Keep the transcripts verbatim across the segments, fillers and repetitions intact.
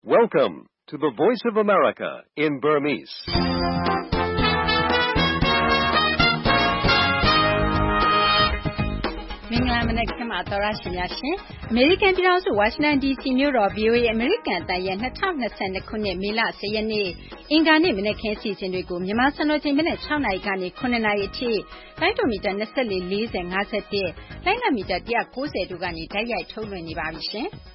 Welcome to the Voice of America in Burmese. ။မင်္ဂလာမနက်ခင်းပါသောရရှိများရှင်။ American ပြည်ထောင်စု Washington ဒီ စီ မြို့တော် ဗွီအိုအေ အမေရိကန်အသံရဲ့၂၀၂၂ ခုနှစ် မေလ ၁၀ ရက်နေ့အင်္ဂါနေ့မနက်ခင်းအစီအစဉ်တွေကိုမြန်မာစံတော်ချိန်မနက်၆နာရီကနေ၇နာရီအထိလိုင်းဒိုမီတာ၂၄ ၄၀ ၅၁လိုင်းလမီတာ၁၉၀တို့ကနေတိုက်ရိုက်ထုတ်လွှင့်နေပါပြီရှင်။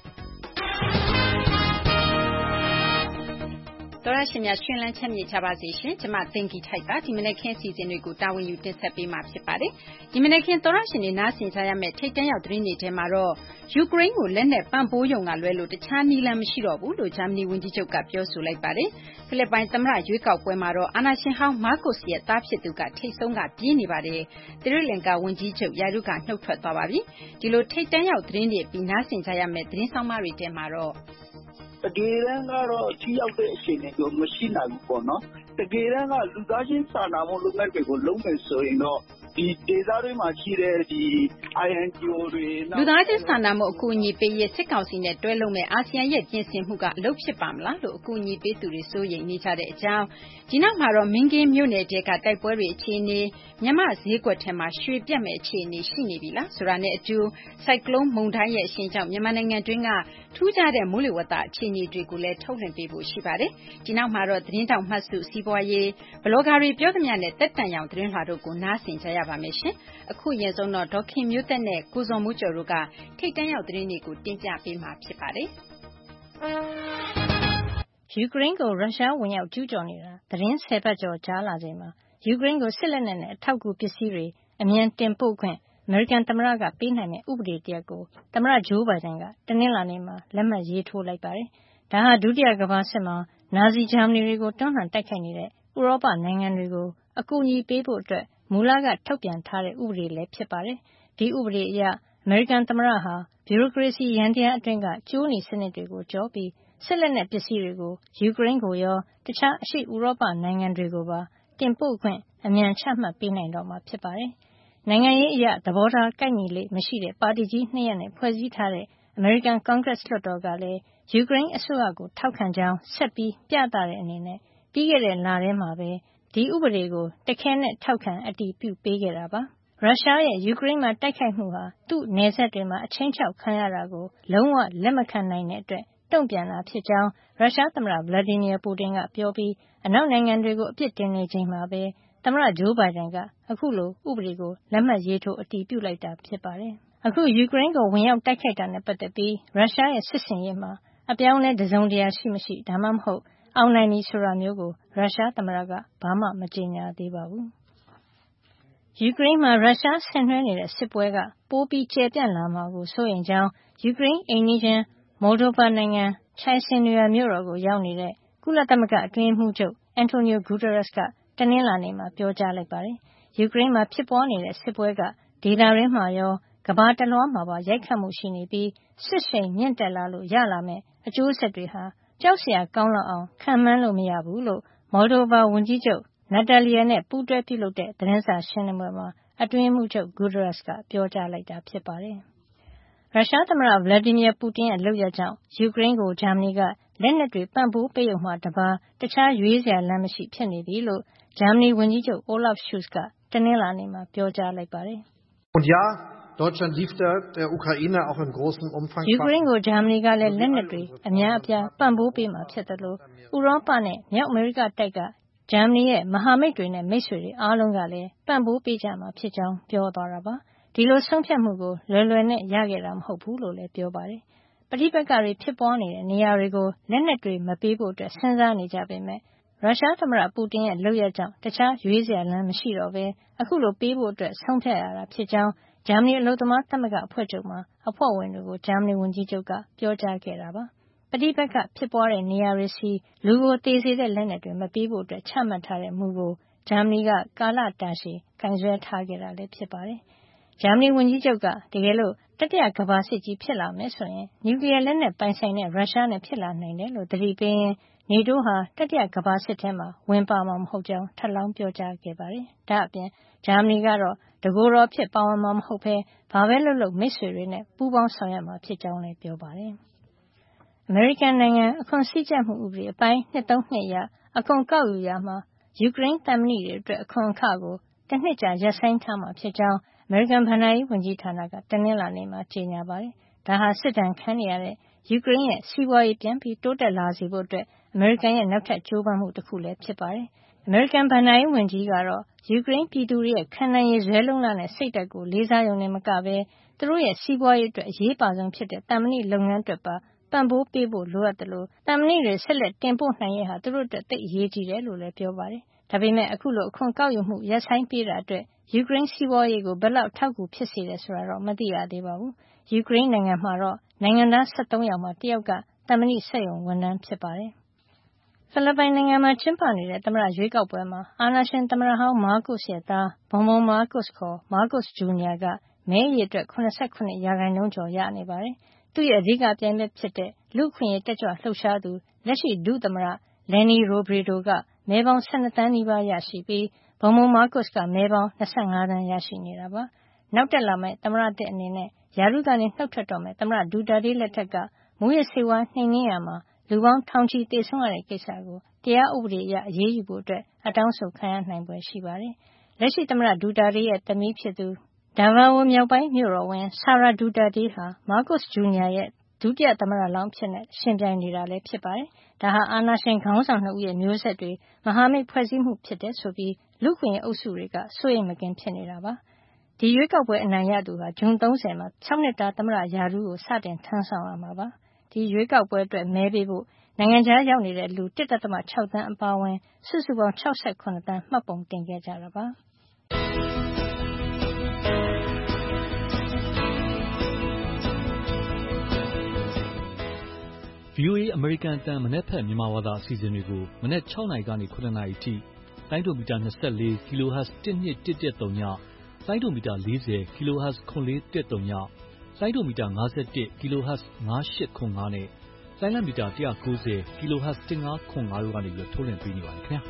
သောရရှင်များရှင်လန်းချမ်းမြေ့ကြပါစေရှင်ကျမသိင်္ဂီထိုက်ပါဒီမနက်ခင်းစီစဉ်တွေကိုတာဝန်ယူတင်ဆက်ပေးမှာဖြစ်ပါတယ်ဒီမနက်ခင်းသောရရှင်တွေနားဆင်ကြရမယ့်ထိတ်တန့်ရောက်သတင်းတွေထဲမှာတော့ယူကရိန်းကိုလက်နက်ပံ့ပိုးရုံကလွဲလို့တခြားနည်းလမ်းမရှိတော့ဘူးလို့ဂျာမနီဝန်ကြီးချုပ်ကပြောဆိုလိုက်ပါတယ်ဖိလစ်ပိုင်သမ္မတရွေးကောက်ပွဲမှာတော့အာဏာရှင်ဟောင်းမားကိုစ်ရဲ့သားဖြစ်သူကထိတ်ဆုံးကပြေးနေပါတယ်သီရိလင်္ကာဝန်ကြီးချုပ်ယာရုကနှုတ်ထွက်သွားပါပြီဒီလိုထိတ်တန့်ရောက်သတင်းတွေပြီးနားဆင်ကြရမယ့်သတင်းဆောင်မတွေထဲမှာတော့တကယ်တမ်းကတော့ထိရောက်တဲ့အခြေအနေမျိုးမရှိနိုင်ဘူးပေါ့နော်တကယ်တမ်းကလူသားချင်းစာနာမှုလုပ်ငန်းတွေကိုလုပ်မယ်ဆိုရင်တော့ဒီဒေသတွေမှာရှိတဲ့ဒီ I N G O တွေလူသားချင်းစာနာမှုအကူအညီပေးရေးစစ်ကောင်စီနဲ့တွဲလုပ်မဲ့အာဆီယံရဲ့ပြင်ဆင်မှုကအလုပ်ဖြစ်ပါမလားလို့အကူအညီပေးသူတွေစိုးရိမ်နေကြတဲ့အကြောင်းဒီနောက်မှာတော့မင်းကင်းမြို့နယ်တဲကတိုက်ပွဲတွေအခြေအနေမြမဈေးကွက်ထဲမှာရွှေပြတ်မဲ့အခြေအနေရှိနေပြီလားဆိုတာနဲ့အတူစိုက်ကလုန်းမုန်တိုင်းရဲ့အရှိန်ကြောင့်မြန်မာနိုင်ငံတွင်းကထူးခြားတဲ့မိုးလေဝသအခြေအနေတွေကိုလည်းထုတ်လွှင့်ပေးဖို့ရှိပါတယ်ဒီနောက်မှာတော့သတင်းတောက်မှတ်စုစီးပွားရေးဘလော့ဂါတွေပြောသမျှနဲ့တက်တန်ရောင်သတင်းလွှာတို့ကိုနားဆင်ကြရပါမယ်ရှင်အခုရင်ဆုံးတော့ဒေါက်ခင်မျိုးသက်နဲ့ကိုစော်မိုးကျော်တို့ကထိတ်တန့်ရောက်သတင်းတွေကိုတင်ပြပေးမှာဖြစ်ပါတယ်ယူကရိန်းကိုရုရှားဝင်ရောက်ကျူးကျော်နေတာသတင်းဆယ်ပတ်ကျော်ကြာလာချိန်မှာယူကရိန်းကိုစစ်လက်နက်နဲ့အထောက်အကူပစ္စည်းတွေအမြန်တင်ပို့ခွင့်အမေရိကန်သမ္မတကပေးနိုင်တဲ့ဥပဒေတရပ်ကိုသမ္မတဂျိုးဘိုင်ဒန်ကတနင်္လာနေ့မှာလက်မှတ်ရေးထိုးလိုက်ပါတယ်။ဒါဟာဒုတိယကမ္ဘာစစ်မှာနာဇီဂျာမနီတွေကိုတွန်းလှန်တိုက်ခိုက်နေတဲ့ဥရောပနိုင်ငံတွေကိုအကူအညီပေးဖို့အတွက်မူလကထုတ်ပြန်ထားတဲ့ဥပဒေလည်းဖြစ်ပါတယ်။ဒီဥပဒေအရအမေရိကန်သမ္မတဟာဗျူရိုကရေစီရန်တရားအတွင်းကကျိုးနီစနစ်တွေကိုကျော်ပြီးစစ်လက်နက်ပစ္စည်းတွေကိုယူကရိန်းကိုရောတခြားအရှေ့ဥရောပနိုင်ငံတွေကိုပါတင်ပို့ခွင့်အမြန်ချမှတ်ပေးနိုင်တော့မှာဖြစ်ပါတယ်။နိုင်ငံရေးအရသဘောထားကိုက်ညီလေမရှိတဲ့ပါတီကြီးနှစ်ရပ်နဲ့ဖွဲ့စည်းထားတဲ့အမေရိကန်ကွန်ဂရက်လွှတ်တော်ကလည်းယူကရိန်းအစိုးရကိုထောက်ခံကြောင်းဆက်ပြီးပြသတဲ့အနေနဲ့ပြီးခဲ့တဲ့လထဲမှာပဲဒီဥပဒေကိုတခဲနဲ့ထောက်ခံအတည်ပြုပေးခဲ့တာပါ။ရုရှားရဲ့ယူကရိန်းမှာတိုက်ခိုက်မှုဟာသူ့နယ်စပ်တွေမှာအချင်းချောက်ခံရတာကိုလုံးဝလက်မခံနိုင်တဲ့အတွက်တုံ့ပြန်တာဖြစ်ကြောင်းရုရှားသမ္မတဗလာဒီမီယာပူတင်ကပြောပြီးအနောက်နိုင်ငံတွေကိုအပြစ်တင်နေချိန်မှာပဲသမ္မတဂျိုးဘိုင်ဒန်ကအခုလိုဥပဒေကိုလက်မှတ်ရေးထိုးအတည်ပြုလိုက်တာဖြစ်ပါတယ်။အခုယူကရိန်းကိုဝင်ရောက်တိုက်ခိုက်တာနဲ့ပတ်သက်ပြီးရုရှားရဲ့စစ်စင်ရေးမှာအပြောင်းအလဲတစုံတရာရှိမရှိဒါမှမဟုတ်အောင်နိုင်ပြီဆိုတာမျိုးကိုရုရှားသမ္မတကဘာမှမကြေညာသေးပါဘူး။ယူကရိန်းမှာရုရှားဆင်နွှဲနေတဲ့စစ်ပွဲကပိုပြီးကျယ်ပြန့်လာမှာကိုစိုးရိမ်ကြောင်းယူကရိန်းအိမ်နီးချင်းမော်လ်ဒိုဗာနိုင်ငံချိုင်စင်နရီယာမြို့တော်ကိုရောက်နေတဲ့ကုလသမဂ္ဂအတွင်းရေးမှူးချုပ်အန်တိုနီယိုဂူတာရက်စ်ကတနင်္လာနေ့မှာပြောကြားလိုက်ပါတယ်။ယူကရိန်းမှာဖြစ်ပွားနေတဲ့စစ်ပွဲကဒေသတွင်းမှာရောကမ္ဘာတလွှားမှာပါရိုက်ခတ်မှုရှိနေပြီးစစ်ရှိန်မြင့်တက်လာလို့ရလာမယ့်အကျိုးဆက်တွေဟာကြောက်စရာကောင်းလောက်အောင်ခန့်မှန်းလို့မရဘူးလို့မော်လ်ဒိုဗာဝန်ကြီးချုပ်နတ်တာလီယာနဲ့ပူးတွဲပြုလုပ်တဲ့သတင်းစာရှင်းလင်းပွဲမှာအတွင်းရေးမှူးချုပ်ဂူတာရက်စ်ကပြောကြားလိုက်တာဖြစ်ပါတယ်။ရုရှားသမ္မတဗလာဒီမီယာပူတင်ရဲ့လုပ်ရပ်ကြောင့်ယူကရိန်းကိုဂျာမနီကလက်နက်တွေပံ့ပိုးပေးရုံမှတပါးတခြားရွေးစရာလမ်းမရှိဖြစ်နေပြီလို့ဂျာမနီဝန်ကြီးချုပ်အိုလာဖ်ရှုကတနင်္လာနေ့မှာပြောကြားလိုက်ပါတယ်။ယူကရိန်းကိုဂျာမနီကလည်းလက်နက်တွေအများအပြားပံ့ပိုးပေးမှာဖြစ်တယ်လို့ဥရောပနဲ့မြောက်အမေရိကတိုက်ကဂျာမနီရဲ့မဟာမိတ်တွေနဲ့မိတ်ဆွေတွေအားလုံးကလည်းပံ့ပိုးပေးကြမှာဖြစ်ကြောင်းပြောသွားတာပါ။ဒီလိုဆုံးဖြတ်မှုကိုလွယ်လွယ်နဲ့ရခဲ့တာမဟုတ်ဘူးလို့လည်းပြောပါတယ်။ပဋိပက္ခတွေဖြစ်ပွားနေတဲ့နေရာတွေကိုလက်နက်တွေမပေးဖို့အတွက်စဉ်းစားနေကြပေမဲ့ရုရှားသမ္မတပူတင်ရဲ့လုပ်ရပ်ကြောင့်တခြားရွေးစရာလမ်းမရှိတော့ဘဲအခုလိုပေးဖို့အတွက်ဆုံးဖြတ်ရတာဖြစ်ကြောင်းဂျာမနီအလုပ်သမားသမဂ္ဂအဖွဲ့ချုပ်မှာအဖွဲ့ဝင်တွေကိုဂျာမနီဝန်ကြီးချုပ်ကပြောကြားခဲ့တာပါ။ပဋိပက္ခဖြစ်ပွားတဲ့နေရာတွေစီလူကိုသေစေတဲ့လက်နက်တွေမပေးဖို့အတွက်ချမှတ်ထားတဲ့မူကိုဂျာမနီကကာလတာရှည်ကင်ဆယ်ထားခဲ့တာလည်းဖြစ်ပါတယ်။ဂျာမနီဝန်ကြီးချုပ်ကတကယ်လို့တတိယကမ္ဘာစစ်ကြီးဖြစ်လာမယ်ဆိုရင်နျူကလီးယားလက်နက်ပိုင်ဆိုင်တဲ့ရုရှားနဲ့ဖြစ်လာနိုင်တယ်လို့သတိပေးရင်းနေတိုးဟာတတိယကမ္ဘာစစ်ထဲမှာဝင်ပါမှာမဟုတ်ကြောင်းထပ်လောင်းပြောကြားခဲ့ပါတယ်။ဒါ့အပြင်ဂျာမနီကတော့တကိုယ်တော်ဖြစ်ပါဝင်မှာမဟုတ်ဘဲဘာပဲလုပ်လို့မိတ်ဆွေတွေနဲ့ပူးပေါင်းဆောင်ရွက်မှာဖြစ်ကြောင်းလည်းပြောပါတယ်။အမေရိကန်နိုင်ငံအခွန်စည်းကြပ်မှုဥပဒေအပိုင်းနှစ်သုံးနှစ်အရအခွန်ကောက်ယူရာမှာယူကရိန်းသံမဏိတွေအတွက်အခွန်အခကိုတနှစ်ကြာရပ်ဆိုင်းထားမှာဖြစ်ကြောင်းအမေရိကန်ဘဏ္ဍာရေးဝန်ကြီးဌာနကတနင်္လာနေ့မှာကြေညာပါတယ်။ဒါဟာစစ်ဒဏ်ခံနေရတဲ့ယူကရိန်းရဲ့စီးပွားရေးပြန်ပြီးတိုးတက်လာစေဖို့အတွက်အမေရိကန်ရဲ့နောက်ထပ်ကြိုးပမ်းမှုတစ်ခုလည်းဖြစ်ပါတယ်။အမေရိကန်ဘဏ္ဍာရေးဝန်ကြီးကတော့ယူကရိန်းပြည်သူတွေရဲ့ခံနိုင်ရည်ဇွဲလုံးလနဲ့စိတ်ဓာတ်ကိုလေးစားရုံနဲ့မကဘဲသူတို့ရဲ့စီးပွားရေးအတွက်အရေးပါဆုံးဖြစ်တဲ့သံမဏိလုပ်ငန်းအတွက်ပါပံ့ပိုးပေးဖို့လိုအပ်တယ်လို့သံမဏိတွေဆက်လက်တင်ပို့နိုင်ရေးဟာသူတို့အတွက်သိအရေးကြီးတယ်လို့လည်းပြောပါတယ်။ဒါပေမဲ့အခုလိုအခွန်ကောက်ယူမှုရပ်ဆိုင်းပေးတာအတွက်ယူကရိန်းစီးပွားရေးကိုဘယ်လောက်ထောက်ကူဖြစ်စေတယ်ဆိုတာတော့မသိရသေးပါဘူး။ယူကရိန်းနိုင်ငံမှာတော့နိုင်ငံသား၁၃ယောက်မှာတယောက်ကသံမဏိစက်ရုံဝန်ထမ်းဖြစ်ပါတယ်။ဖိလစ်ပိုင်နိုင်ငံမှာကျင်းပနေတဲ့သမ္မတရွေးကောက်ပွဲမှာအာဏာရှင်သမ္မတဟောင်းမားကိုစ်ရဲ့သားဘုံဘုံမားကိုစ်ခေါ်မားကိုစ်ဂျူနီယာကမဲအရေအတွက်၇၇ရာခိုင်နှုန်းကျော်ရနေပါတယ်။သူ့ရဲ့အဓိကပြိုင်ဘက်ဖြစ်တဲ့လူ့အခွင့်အရေးတက်ကြွလှုပ်ရှားသူလက်ရှိဒုသမ္မတလန်နီရိုဘရီတိုကမဲပေါင်း၁၂သန်းနီးပါးရရှိပြီးဘုံဘုံမားကိုစ်ကမဲပေါင်း၂၅သန်းရရှိနေတာပါ။နောက်တက်လာမယ့်သမ္မတတစ်အနေနဲ့ရာထူးကနေနှုတ်ထွက်တော့မယ့်သမ္မတဒူတာတေးလက်ထက်ကမူးယစ်ဆေးဝါးနှိမ်နင်းရာမှာလူပေါင်းထောင်ချီသေဆုံးရတဲ့ကိစ္စကိုတရားဥပဒေအရအရေးယူဖို့အတွက်အတောင်းဆိုခံရနိုင်ဖွယ်ရှိပါတယ်။လက်ရှိသမ္မတဒူတာတေးရဲ့သမီးဖြစ်သူဒါဗာဝိုမြောက်ပိုင်းမြို့တော်ဝန်ဆာရာဒူတာတေးဟာမားကိုစ်ဂျူနီယာရဲ့ဒုတိယသမ္မတလောင်းအဖြစ်ရှင်ပြိုင်နေတာလည်းဖြစ်ပါတယ်။ဒါဟာအာဏာရှင်ခေါင်းဆောင်နှစ်ဦးရဲ့မျိုးဆက်တွေမဟာမိတ်ဖွဲ့စည်းမှုဖြစ်တယ်ဆိုပြီးလူ့အခွင့်အရေးအုပ်စုတွေကစိုးရိမ်မကင်းဖြစ်နေတာပါ။ဒီရွေးကောက်ပွဲအနိုင်ရသူဟာဇွန်၃၀မှာ၆နှစ်တာသမ္မတရာထူးကိုစတင်ထမ်းဆောင်ရမှာပါ။ဒီရွေးကောက်ပွဲအတွက်မဲပေးဖို့နိုင်ငံခြားရောက်နေတဲ့လူ၁.၆သန်းအပါအဝင်စုစုပေါင်း၆၇သန်းမှတ်ပုံတင်ခဲ့ကြတာပါ။ဗွီအိုအေ အမေရိကန်အသံမနက်ဖြန်မြန်မာဘာသာအစီအစဉ်တွေကိုမနက်၆နာရီကနေ၇နာရီအထိတိုင်းဒိုမီတာ၂၄ kHz ၁၂၁၁၃ညတိုင်းဒိုမီတာ၄၀ kHz ၇၄၁၃ညတိုင်းဒိုမီတာ၅၁ kHz ၅၈၀၅နဲ့လိုင်းလံမီတာ၁၉၀ kHz ၁၅၀၅တို့ကနေထုတ်လွှင့်ပေးနေပါတယ်ခင်ဗျာ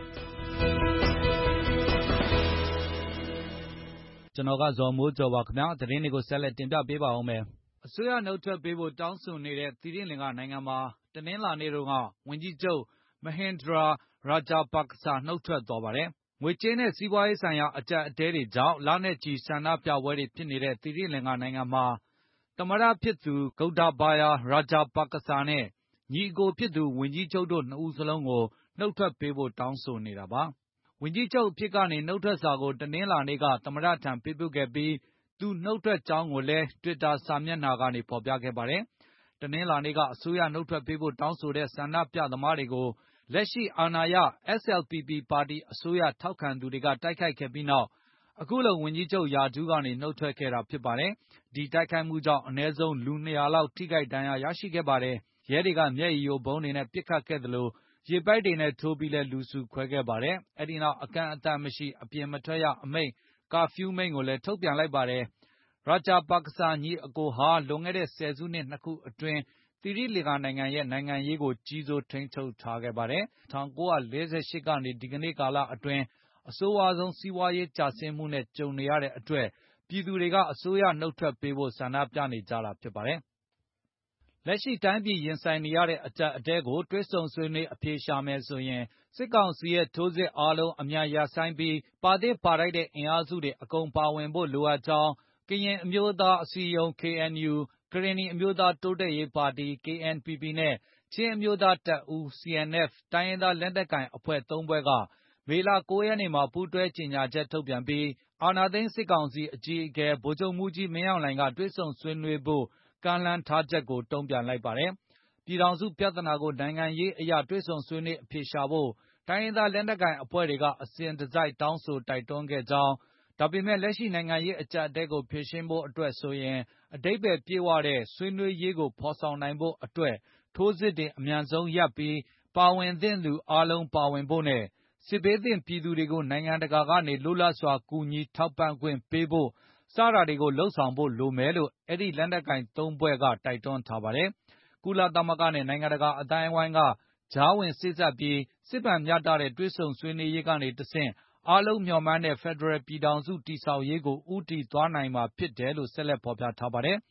ကျွန်တော်ကဇော်မိုးကျော်ပါခင်ဗျာသတင်းတွေကိုဆက်လက်တင်ပြပေးပါဦးမယ်အစိုးရနှုတ်ထွက်ပေးဖို့တောင်းဆိုနေတဲ့သီရိလင်္ကာနိုင်ငံမှာတနင်္လာနေ့တုန်းကဝန်ကြီးချုပ်မဟင်ဒရာရာဂျာပါကစာနှုတ်ထွက်သွားပါတယ်။ငွေကြေးနဲ့စီးပွားရေးဆိုင်ရာအကျပ်အတည်းတွေကြောင့်လနဲ့ချီဆန္ဒပြပွဲတွေဖြစ်နေတဲ့သီရိလင်္ကာနိုင်ငံမှာသမ္မတဖြစ်သူဂုတ်တာဘာယာရာဂျာပါကစာနဲ့ညီအကိုဖြစ်သူဝန်ကြီးချုပ်တို့နှစ်ဦးစလုံးကိုနှုတ်ထွက်ပေးဖို့တောင်းဆိုနေတာပါ။ဝန်ကြီးချုပ်အဖြစ်ကနေနှုတ်ထွက်စာကိုတနင်္လာနေ့ကသမ္မတထံပေးပို့ခဲ့ပြီးသူနှုတ်ထွက်ကြောင်းကိုလည်းတွစ်တာစာမျက်နှာကနေဖော်ပြခဲ့ပါတယ်။တနင်္လာနေ့ကအစိုးရနှုတ်ထွက်ပေးဖို့တောင်းဆိုတဲ့ဆန္ဒပြသမားတွေကိုလက်ရှိအာဏာရ S L P P ပါတီအစိုးရထောက်ခံသူတွေကတိုက်ခိုက်ခဲ့ပြီးနောက်အခုလိုဝန်ကြီးချုပ်ရာထူးကနေနှုတ်ထွက်ခဲ့တာဖြစ်ပါတယ်။ဒီတိုက်ခိုက်မှုကြောင့်အနည်းဆုံးလူ၂၀၀လောက်ထိခိုက်ဒဏ်ရာရရှိခဲ့ပါတယ်။ရဲတွေကမျက်ရည်ယိုဗုံးတွေနဲ့ပစ်ခတ်ခဲ့သလိုရေပိုက်တွေနဲ့ထိုးပြီးလဲလူစုခွဲခဲ့ပါတယ်။အဲဒီနောက်အကန့်အသတ်မရှိအပြင်မထွက်ရအမိန့်ကာဖျူးမိန့်ကိုလည်းထုတ်ပြန်လိုက်ပါတယ်။ရာဂျာပါကစာညီအကိုဟာလွန်ခဲ့တဲ့ဆယ်စုနှစ်နှစ်ခုအတွင်းသီရိလင်္ကာနိုင်ငံရဲ့နိုင်ငံရေးကိုကြီးစိုးထိန်းချုပ်ထားခဲ့ပါတယ်။၁၉၄၈ကနေဒီကနေ့ကာလအတွင်းအဆိုးဝါးဆုံးစီးပွားရေးကျဆင်းမှုနဲ့ကြုံနေရတဲ့အတွက်ပြည်သူတွေကအစိုးရနှုတ်ထွက်ပေးဖို့ဆန္ဒပြနေကြတာဖြစ်ပါတယ်။လက်ရှိတိုင်းပြည်ရင်ဆိုင်နေရတဲ့အကျပ်အတည်းကိုတွဲဆုံဆွေးနွေးအပြေရှာမယ်ဆိုရင်စစ်ကောင်စီရဲ့ထိုးစစ်အားလုံးအမြန်ရပ်ဆိုင်းပြီးပါသစ်ပါထိုက်တဲ့အင်အားစုတွေအကုန်ပါဝင်ဖို့လိုအပ်ကြောင်းကရင်အမျိုးသားအစည်းအရုံး K N U ကရင်နီအမျိုးသားတိုးတက်ရေးပါတီ K N P P နဲ့ချင်းအမျိုးသားတပ်ဦး C N F တိုင်းရင်းသားလက်နက်ကိုင်အဖွဲ့သုံးဖွဲ့ကမေလ၉ရက်နေ့မှာပူးတွဲကြေညာချက်ထုတ်ပြန်ပြီးအာဏာသိမ်းစစ်ကောင်စီအကြီးအကဲဗိုလ်ချုပ်မှူးကြီးမင်းအောင်လှိုင်ကတွေ့ဆုံဆွေးနွေးဖို့ကမ်းလှမ်းထားချက်ကိုတုံ့ပြန်လိုက်ပါတယ်။ပြည်ထောင်စုပြဿနာကိုနိုင်ငံရေးအရာတွေ့ဆုံဆွေးနွေးအဖြေရှာဖို့တိုင်းရင်းသားလက်နက်ကိုင်အဖွဲ့တွေကအစဉ်တစိုက်တောင်းဆိုတိုက်တွန်းခဲ့ကြောင်းဒါပေမဲ့လက်ရှိနိုင်ငံရေးအကျပ်အတည်းကိုဖြေရှင်းဖို့အတွက်ဆိုရင်အဓိပ္ပာယ်ပြည့်ဝတဲ့ဆွေးနွေးရေးကိုဖော်ဆောင်နိုင်ဖို့အတွက်ထိုးစစ်တွေအမြန်ဆုံးရပ်ပြီးပါဝင်သင့်သူအားလုံးပါဝင်ဖို့နဲ့စစ်ဘေးသင့်ပြည်သူတွေကိုနိုင်ငံတကာကနေလွတ်လပ်စွာကူညီထောက်ပံ့ခွင့်ပေးဖို့စတာတွေကိုလှုံ့ဆော်ဖို့လိုမယ်လို့အဲ့ဒီလက်နက်ကိုင်သုံးဖွဲ့ကတိုက်တွန်းထားပါတယ်။ကုလသမဂ္ဂနဲ့နိုင်ငံတကာအတိုင်းအဝိုင်းကကြားဝင်စေ့စပ်ပြီးစစ်မှန်မျှတတဲ့တွေ့ဆုံဆွေးနွေးရေးကနေတဆင့်အားလုံးမျှော်မှန်းတဲ့ဖက်ဒရယ်ပြည်ထောင်စုတည်ဆောက်ရေးကိုဦးတည်သွားနိုင်မှာဖြစ်တယ်လို့ဆက်လက်ဖော်ပြထားပါတယ်။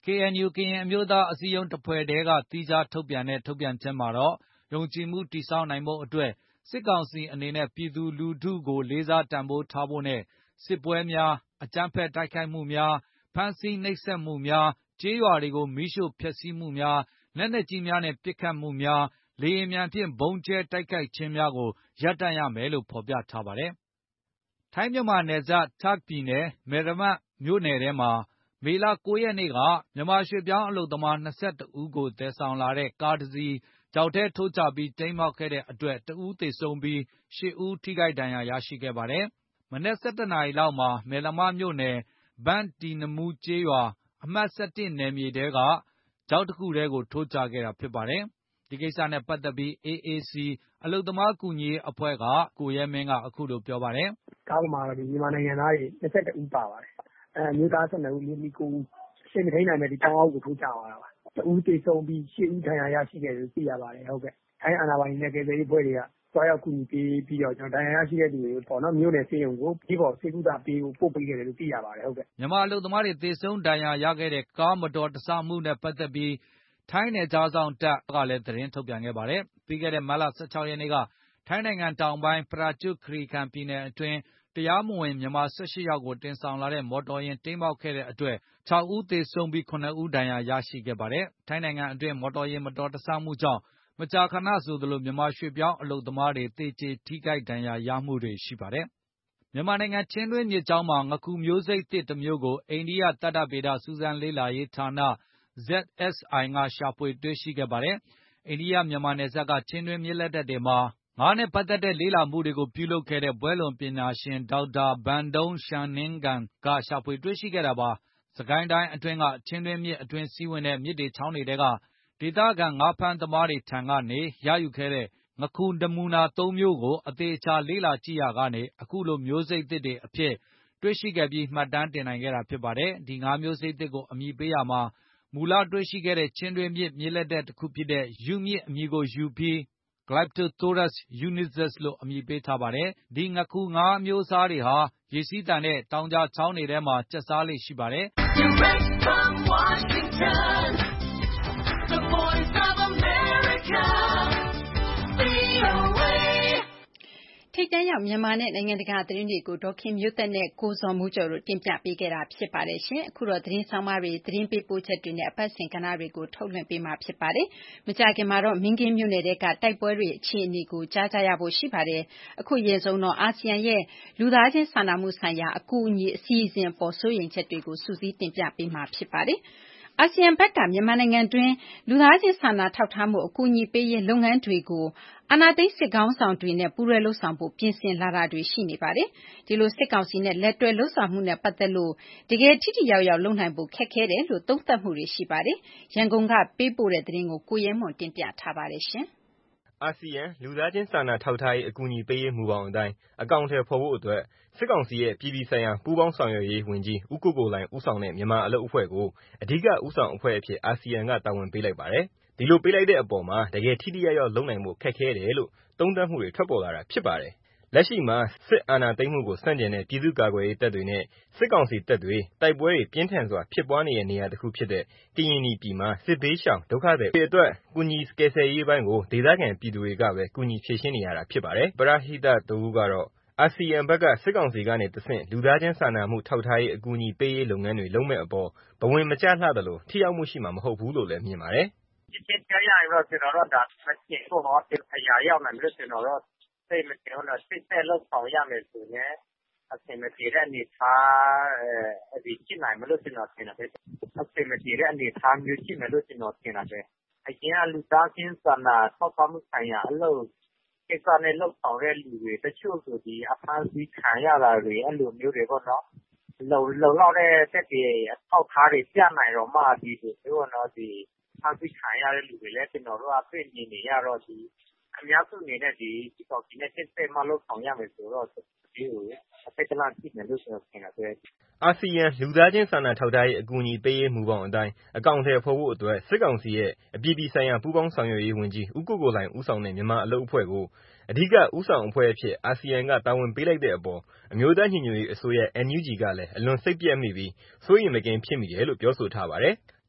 K N U ကရင်အမျိုးသားအစည်းအရုံးတဖွဲ့တည်းကသီးခြားထုတ်ပြန်တဲ့ထုတ်ပြန်ချက်မှာတော့ယုံကြည်မှုတည်ဆောက်နိုင်ဖို့အတွက်စစ်ကောင်စီအနေနဲ့ပြည်သူလူထုကိုလေးစားတန်ဖိုးထားဖို့နဲ့စစ်ပွဲများအကြမ်းဖက်တိုက်ခိုက်မှုများဖမ်းဆီးနှိပ်စက်မှုများကျေးရွာတွေကိုမိရှို့ဖျက်ဆီးမှုများလက်နက်ကြီးများနဲ့ပစ်ခတ်မှုများလေယာဉ်မြန်ဖြင့်ဘုံကျဲတိုက်ခိုက်ခြင်းများကိုရပ်တန့်ရမယ်လို့ဖော်ပြထားပါတယ်။ထိုင်းမြန်မာနယ်စပ်တာ့ခ်ပြည်နယ်မယ်ရမတ်မြို့နယ်ထဲမှာမေလ၉ရက်နေ့ကမြန်မာရွှေပြောင်းအလုပ်သမား၂၁ဦးကိုသယ်ဆောင်လာတဲ့ကားတစ်စီးချောက်ထဲထိုးကျပြီးတိမ်းမှောက်ခဲ့တဲ့အတွက်တဦးသေဆုံးပြီးရှစ်ဦးထိခိုက်ဒဏ်ရာရရှိခဲ့ပါတယ်။မနက်၁၁နာရီလောက်မှာမယ်လမမြို့နယ်ဘန့်တီနမူးကျေးရွာအမှတ်၁၁နယ်မြေထဲကချောက်တစ်ခုထဲကိုထိုးကျခဲ့တာဖြစ်ပါတယ်။ဒီကိစ္စနဲ့ပတ်သက်ပြီး A A C အလုပ်သမားကူညီရေးအဖွဲ့ကကိုရဲမင်းကအခုလိုပြောပါတယ်။ကားပေါ်မှာမြန်မာနိုင်ငံသားတွေ၂၁ဦးပါပါတယ်။အဲမျိုးသား၁၂ဦး၊မျိုးသမီး၉ဦးရှေ့မထိန်နိုင်တဲ့ဒီတောင်အောက်ကိုထိုးကျသွားတာပါ။တဦးသေဆုံးပြီးရှစ်ဦးဒဏ်ရာရရှိခဲ့တယ်လို့သိရပါတယ်ဟုတ်ကဲ့။ထိုင်းအာဏာပိုင်နဲ့ကယ်ဆယ်ရေးအဖွဲ့တွေကသွားရောက်ကူညီပေးပြီးတော့ကျွန်တော်ဒဏ်ရာရရှိတဲ့သူတွေကိုပေါ့နော်မြို့နယ်ဆေးရုံကိုဒီပေါ်ဆေးကုသပေးဖို့ပို့ပေးခဲ့တယ်လို့သိရပါတယ်ဟုတ်ကဲ့။မြန်မာအလုပ်သမားတွေသေဆုံးဒဏ်ရာရခဲ့တဲ့ကားမတော်တဆမှုနဲ့ပတ်သက်ပြီးထိုင်းနယ်ခြားစောင့်တပ်ကလည်းသတင်းထုတ်ပြန်ခဲ့ပါတယ်။ပြီးခဲ့တဲ့မတ်လ၁၆ရက်နေ့ကထိုင်းနိုင်ငံတောင်ပိုင်းပရာကျွတ်ခီရီကန်ပြည်နယ်အတွင်းတရားမဝင်မြန်မာ၁၈ယောက်ကိုတင်ဆောင်လာတဲ့မော်တော်ယာဉ်တိမ်းမှောက်ခဲ့တဲ့အတွက်၆ဦးသေဆုံးပြီး၇ဦးဒဏ်ရာရရှိခဲ့ပါတယ်။ထိုင်းနိုင်ငံအတွင်းမော်တော်ယာဉ်မတော်တဆမှုကြောင့်မကြာခဏဆိုသလိုမြန်မာရွှေပြောင်းအလုပ်သမားတွေသေကျေထိခိုက်ဒဏ်ရာရမှုတွေရှိပါတယ်။မြန်မာနိုင်ငံချင်းတွင်းမြစ်ကြောင်းမှာငခုမျိုးစိတ်သစ်တစ်မျိုးကိုအိန္ဒိယသတ္တဗေဒစူးစမ်းလေ့လာရေးဌာန Z S I ကရှာဖွေတွေ့ရှိခဲ့ပါတယ်။အိန္ဒိယမြန်မာနယ်စပ်ကချင်းတွင်းမြစ်လက်တက်တွေမှာငါးနဲ့ပတ်သက်တဲ့လေ့လာမှုတွေကိုပြုလုပ်ခဲ့တဲ့ဘွဲ့လွန်ပညာရှင်ဒေါက်တာဘန်ဒုံရှန်နင်းဂန်ကရှာဖွေတွေ့ရှိခဲ့တာပါ။စစ်ကိုင်းတိုင်းအတွင်းကချင်းတွင်းမြစ်အတွင်းစီးဝင်တဲ့မြစ်တွေချောင်းတွေထဲကဒေသခံငါးဖမ်းသမားတွေထံကနေရယူခဲ့တဲ့ငခုနမူနာသုံးမျိုးကိုအသေအချာလေ့လာကြည့်ရာကနေအခုလိုမျိုးစိတ်သစ်တွေအဖြစ်တွေ့ရှိခဲ့ပြီးမှတ်တမ်းတင်နိုင်ခဲ့တာဖြစ်ပါတယ်။ဒီငါးမျိုးစိတ်သစ်ကိုအမည်ပေးရာမှာမူလတွေ့ရှိခဲ့တဲ့ချင်းတွင်းမြစ်မြစ်လက်တက်တစ်ခုဖြစ်တဲ့ယူမြစ်အမည်ကိုယူပြီး Glyptothorax unizus လို့အမည်ပေးထားပါတယ်။ဒီငခုငါးအမျိုးအစားတွေဟာရေစီးသန်တဲ့တောင်ကြားချောင်းတွေထဲမှာကျက်စားလေ့ရှိပါတယ်။ထိပ်တန်းရောက်မြန်မာနဲ့နိုင်ငံတကာသတင်းတွေကိုဒေါ်ခင်မျိုးသက်နဲ့ကိုဇော်မိုးကျော်တို့တင်ပြပေးခဲ့တာဖြစ်ပါတယ်ရှင်။အခုတော့သတင်းဆောင်မတွေသတင်းပေးပို့ချက်တွေနဲ့အပတ်စဉ်ကဏ္ဍတွေကိုထုတ်လွှင့်ပေးမှာဖြစ်ပါတယ်။မကြာခင်မှာတော့မင်းကင်းမြို့နယ်တဲကတိုက်ပွဲတွေအခြေအနေကိုကြားကြရဖို့ရှိပါတယ်။အခုရေဆုံးတော့အာဆီယံရဲ့လူသားချင်းစာနာမှုဆိုင်ရာအကူအညီအစီအစဉ်ပေါ်စိုးရိမ်ချက်တွေကိုစူးစီးတင်ပြပေးမှာဖြစ်ပါတယ်။အာဆီယံဘက်ကမြန်မာနိုင်ငံတွင်းလူသားချင်းစာနာထောက်ထားမှုအကူအညီပေးရေးလုပ်ငန်းတွေကိုအာဏာသိမ်းစစ်ကောင်ဆောင်တွေနဲ့ပူးရဲလှုပ်ဆောင်ဖို့ပြင်ဆင်လာတာတွေရှိနေပါတယ်။ဒီလိုစစ်ကောင်စီနဲ့လက်တွဲလှုပ်ဆောင်မှုနဲ့ပတ်သက်လို့တကယ်ထိထိရောက်ရောက်လုပ်နိုင်ဖို့ခက်ခဲတယ်လို့သုံးသပ်မှုတွေရှိပါတယ်။ရန်ကုန်ကပေးပို့တဲ့သတင်းကိုကိုရဲမွန်တင်ပြထားပါတယ်ရှင်။အာဆီယံလူသားချင်းစာနာထောက်ထားရေးအကူအညီပေးရေးမူပေါင်းအတိုင်းအကောင့်ထဲဖော်ဖို့အတွက်စစ်ကောင်စီရဲ့ပြည်ပဆိုင်ရာပူးပေါင်းဆောင်ရွက်ရေးဝန်ကြီးဦးကိုကိုလိုင်ဦးဆောင်တဲ့မြန်မာအလုပ်အဖွဲ့ကိုအဓိကဦးဆောင်အဖွဲ့အဖြစ်အာဆီယံကတာဝန်ပေးလိုက်ပါတယ်။ဒီလိုပေးလိုက်တဲ့အပေါ်မှာတကယ်ထိထိရောက်ရောက်လုပ်နိုင်ဖို့ခက်ခဲတယ်လို့သုံးသပ်မှုတွေထွက်ပေါ်လာတာဖြစ်ပါတယ်။လက်ရှိမှာစစ်အာဏာသိမ်းမှုကိုဆန့်ကျင်တဲ့ပြည်သူ့ကာကွယ်ရေးတပ်တွေနဲ့စစ်ကောင်စီတပ်တွေတိုက်ပွဲတွေပြင်းထန်စွာဖြစ်ပွားနေတဲ့နေရာတစ်ခုဖြစ်တဲ့ကရင်ပြည်မှာစစ်ဘေးရှောင်ဒုက္ခသည်တွေအတွက်ကူညီကယ်ဆယ်ရေးပိုင်းကိုဒေသခံပြည်သူတွေကပဲကူညီဖြည့်ရှင်းနေရတာဖြစ်ပါတယ်။ပရဟိတတဦးကတော့အာဆီယံဘက်ကစစ်ကောင်စီကနေတဆင့်လူသားချင်းစာနာမှုထောက်ထားရေးအကူအညီပေးရေးလုပ်ငန်းတွေလုပ်မဲ့အပေါ်ဘဝင်မကျလှသလိုထိရောက်မှုရှိမှာမဟုတ်ဘူးလို့လည်းမြင်ပါတယ်။ဒီချက်ပြောရရင်တော့ကျွန်တော်တို့ဒါမကျင်ဖို့ဟောအရာရောက်နိုင်လို့ကျွန်တော်တို့စိတ်မကျတော့စိတ်ဆက်လို့ဆောင်ရမယ်ဆိုရင်အစင်မပြေတဲ့အနေထားအဲဒီဖြစ်နိုင်မလို့ကျွန်တော်ထင်တယ်အစင်မပြေတဲ့အနေထားမျိုးရှိမယ်လို့ကျွန်တော်ထင်တယ်အရင်ကလူသားချင်းစာနာထောက်ထားမှုဆိုင်ရာအလုပ်ကိစ္စနဲ့လောက်ဆောင်တဲ့လူတွေတချို့ဆိုဒီအဖမ်းဆီးခံရတာတွေအဲ့လိုမျိုးတွေပေါ့နော်လုံလုံလောက်တဲ့တက်တွေအထောက်ထားတွေပြနိုင်တော့မှဒီလိုမျိုးတော့ဒီဖမ်းဆီးခံရတဲ့လူတွေလည်းကျွန်တော်တို့အတွေ့အမြင်တွေရတော့ဒီအများစုနေတဲ့ဒီဒီကော်တီနဲ့တစ်သက်မှလို့ဆောင်ရမယ်ဆိုတော့ဒီကိုအဖက်ကလာကြည့်မယ်လို့ကျွန်တော်ထင်တယ်အာဆီယံလူသားချင်းစာနာထောက်ထားရေးအကူအညီပေးရေးမူပေါင်းအတိုင်းအကောင့်ထဲဖော်ဖို့အတွက်စစ်ကောင်စီရဲ့အပြည်ပြည်ဆိုင်ရာပူးပေါင်းဆောင်ရွက်ရေးဝန်ကြီးဦးကိုကိုလိုင်ဦးဆောင်တဲ့မြန်မာအလုပ်အဖွဲ့ကိုအဓိကဦးဆောင်အဖွဲ့အဖြစ်အာဆီယံကတာဝန်ပေးလိုက်တဲ့အပေါ်အမျိုးသားညီညွတ်ရေးအစိုးရ N U G ကလည်းအလွန်စိတ်ပြက်မိပြီးစိုးရိမ်မကင်းဖြစ်မိတယ်လို့ပြောဆိုထားပါတယ်။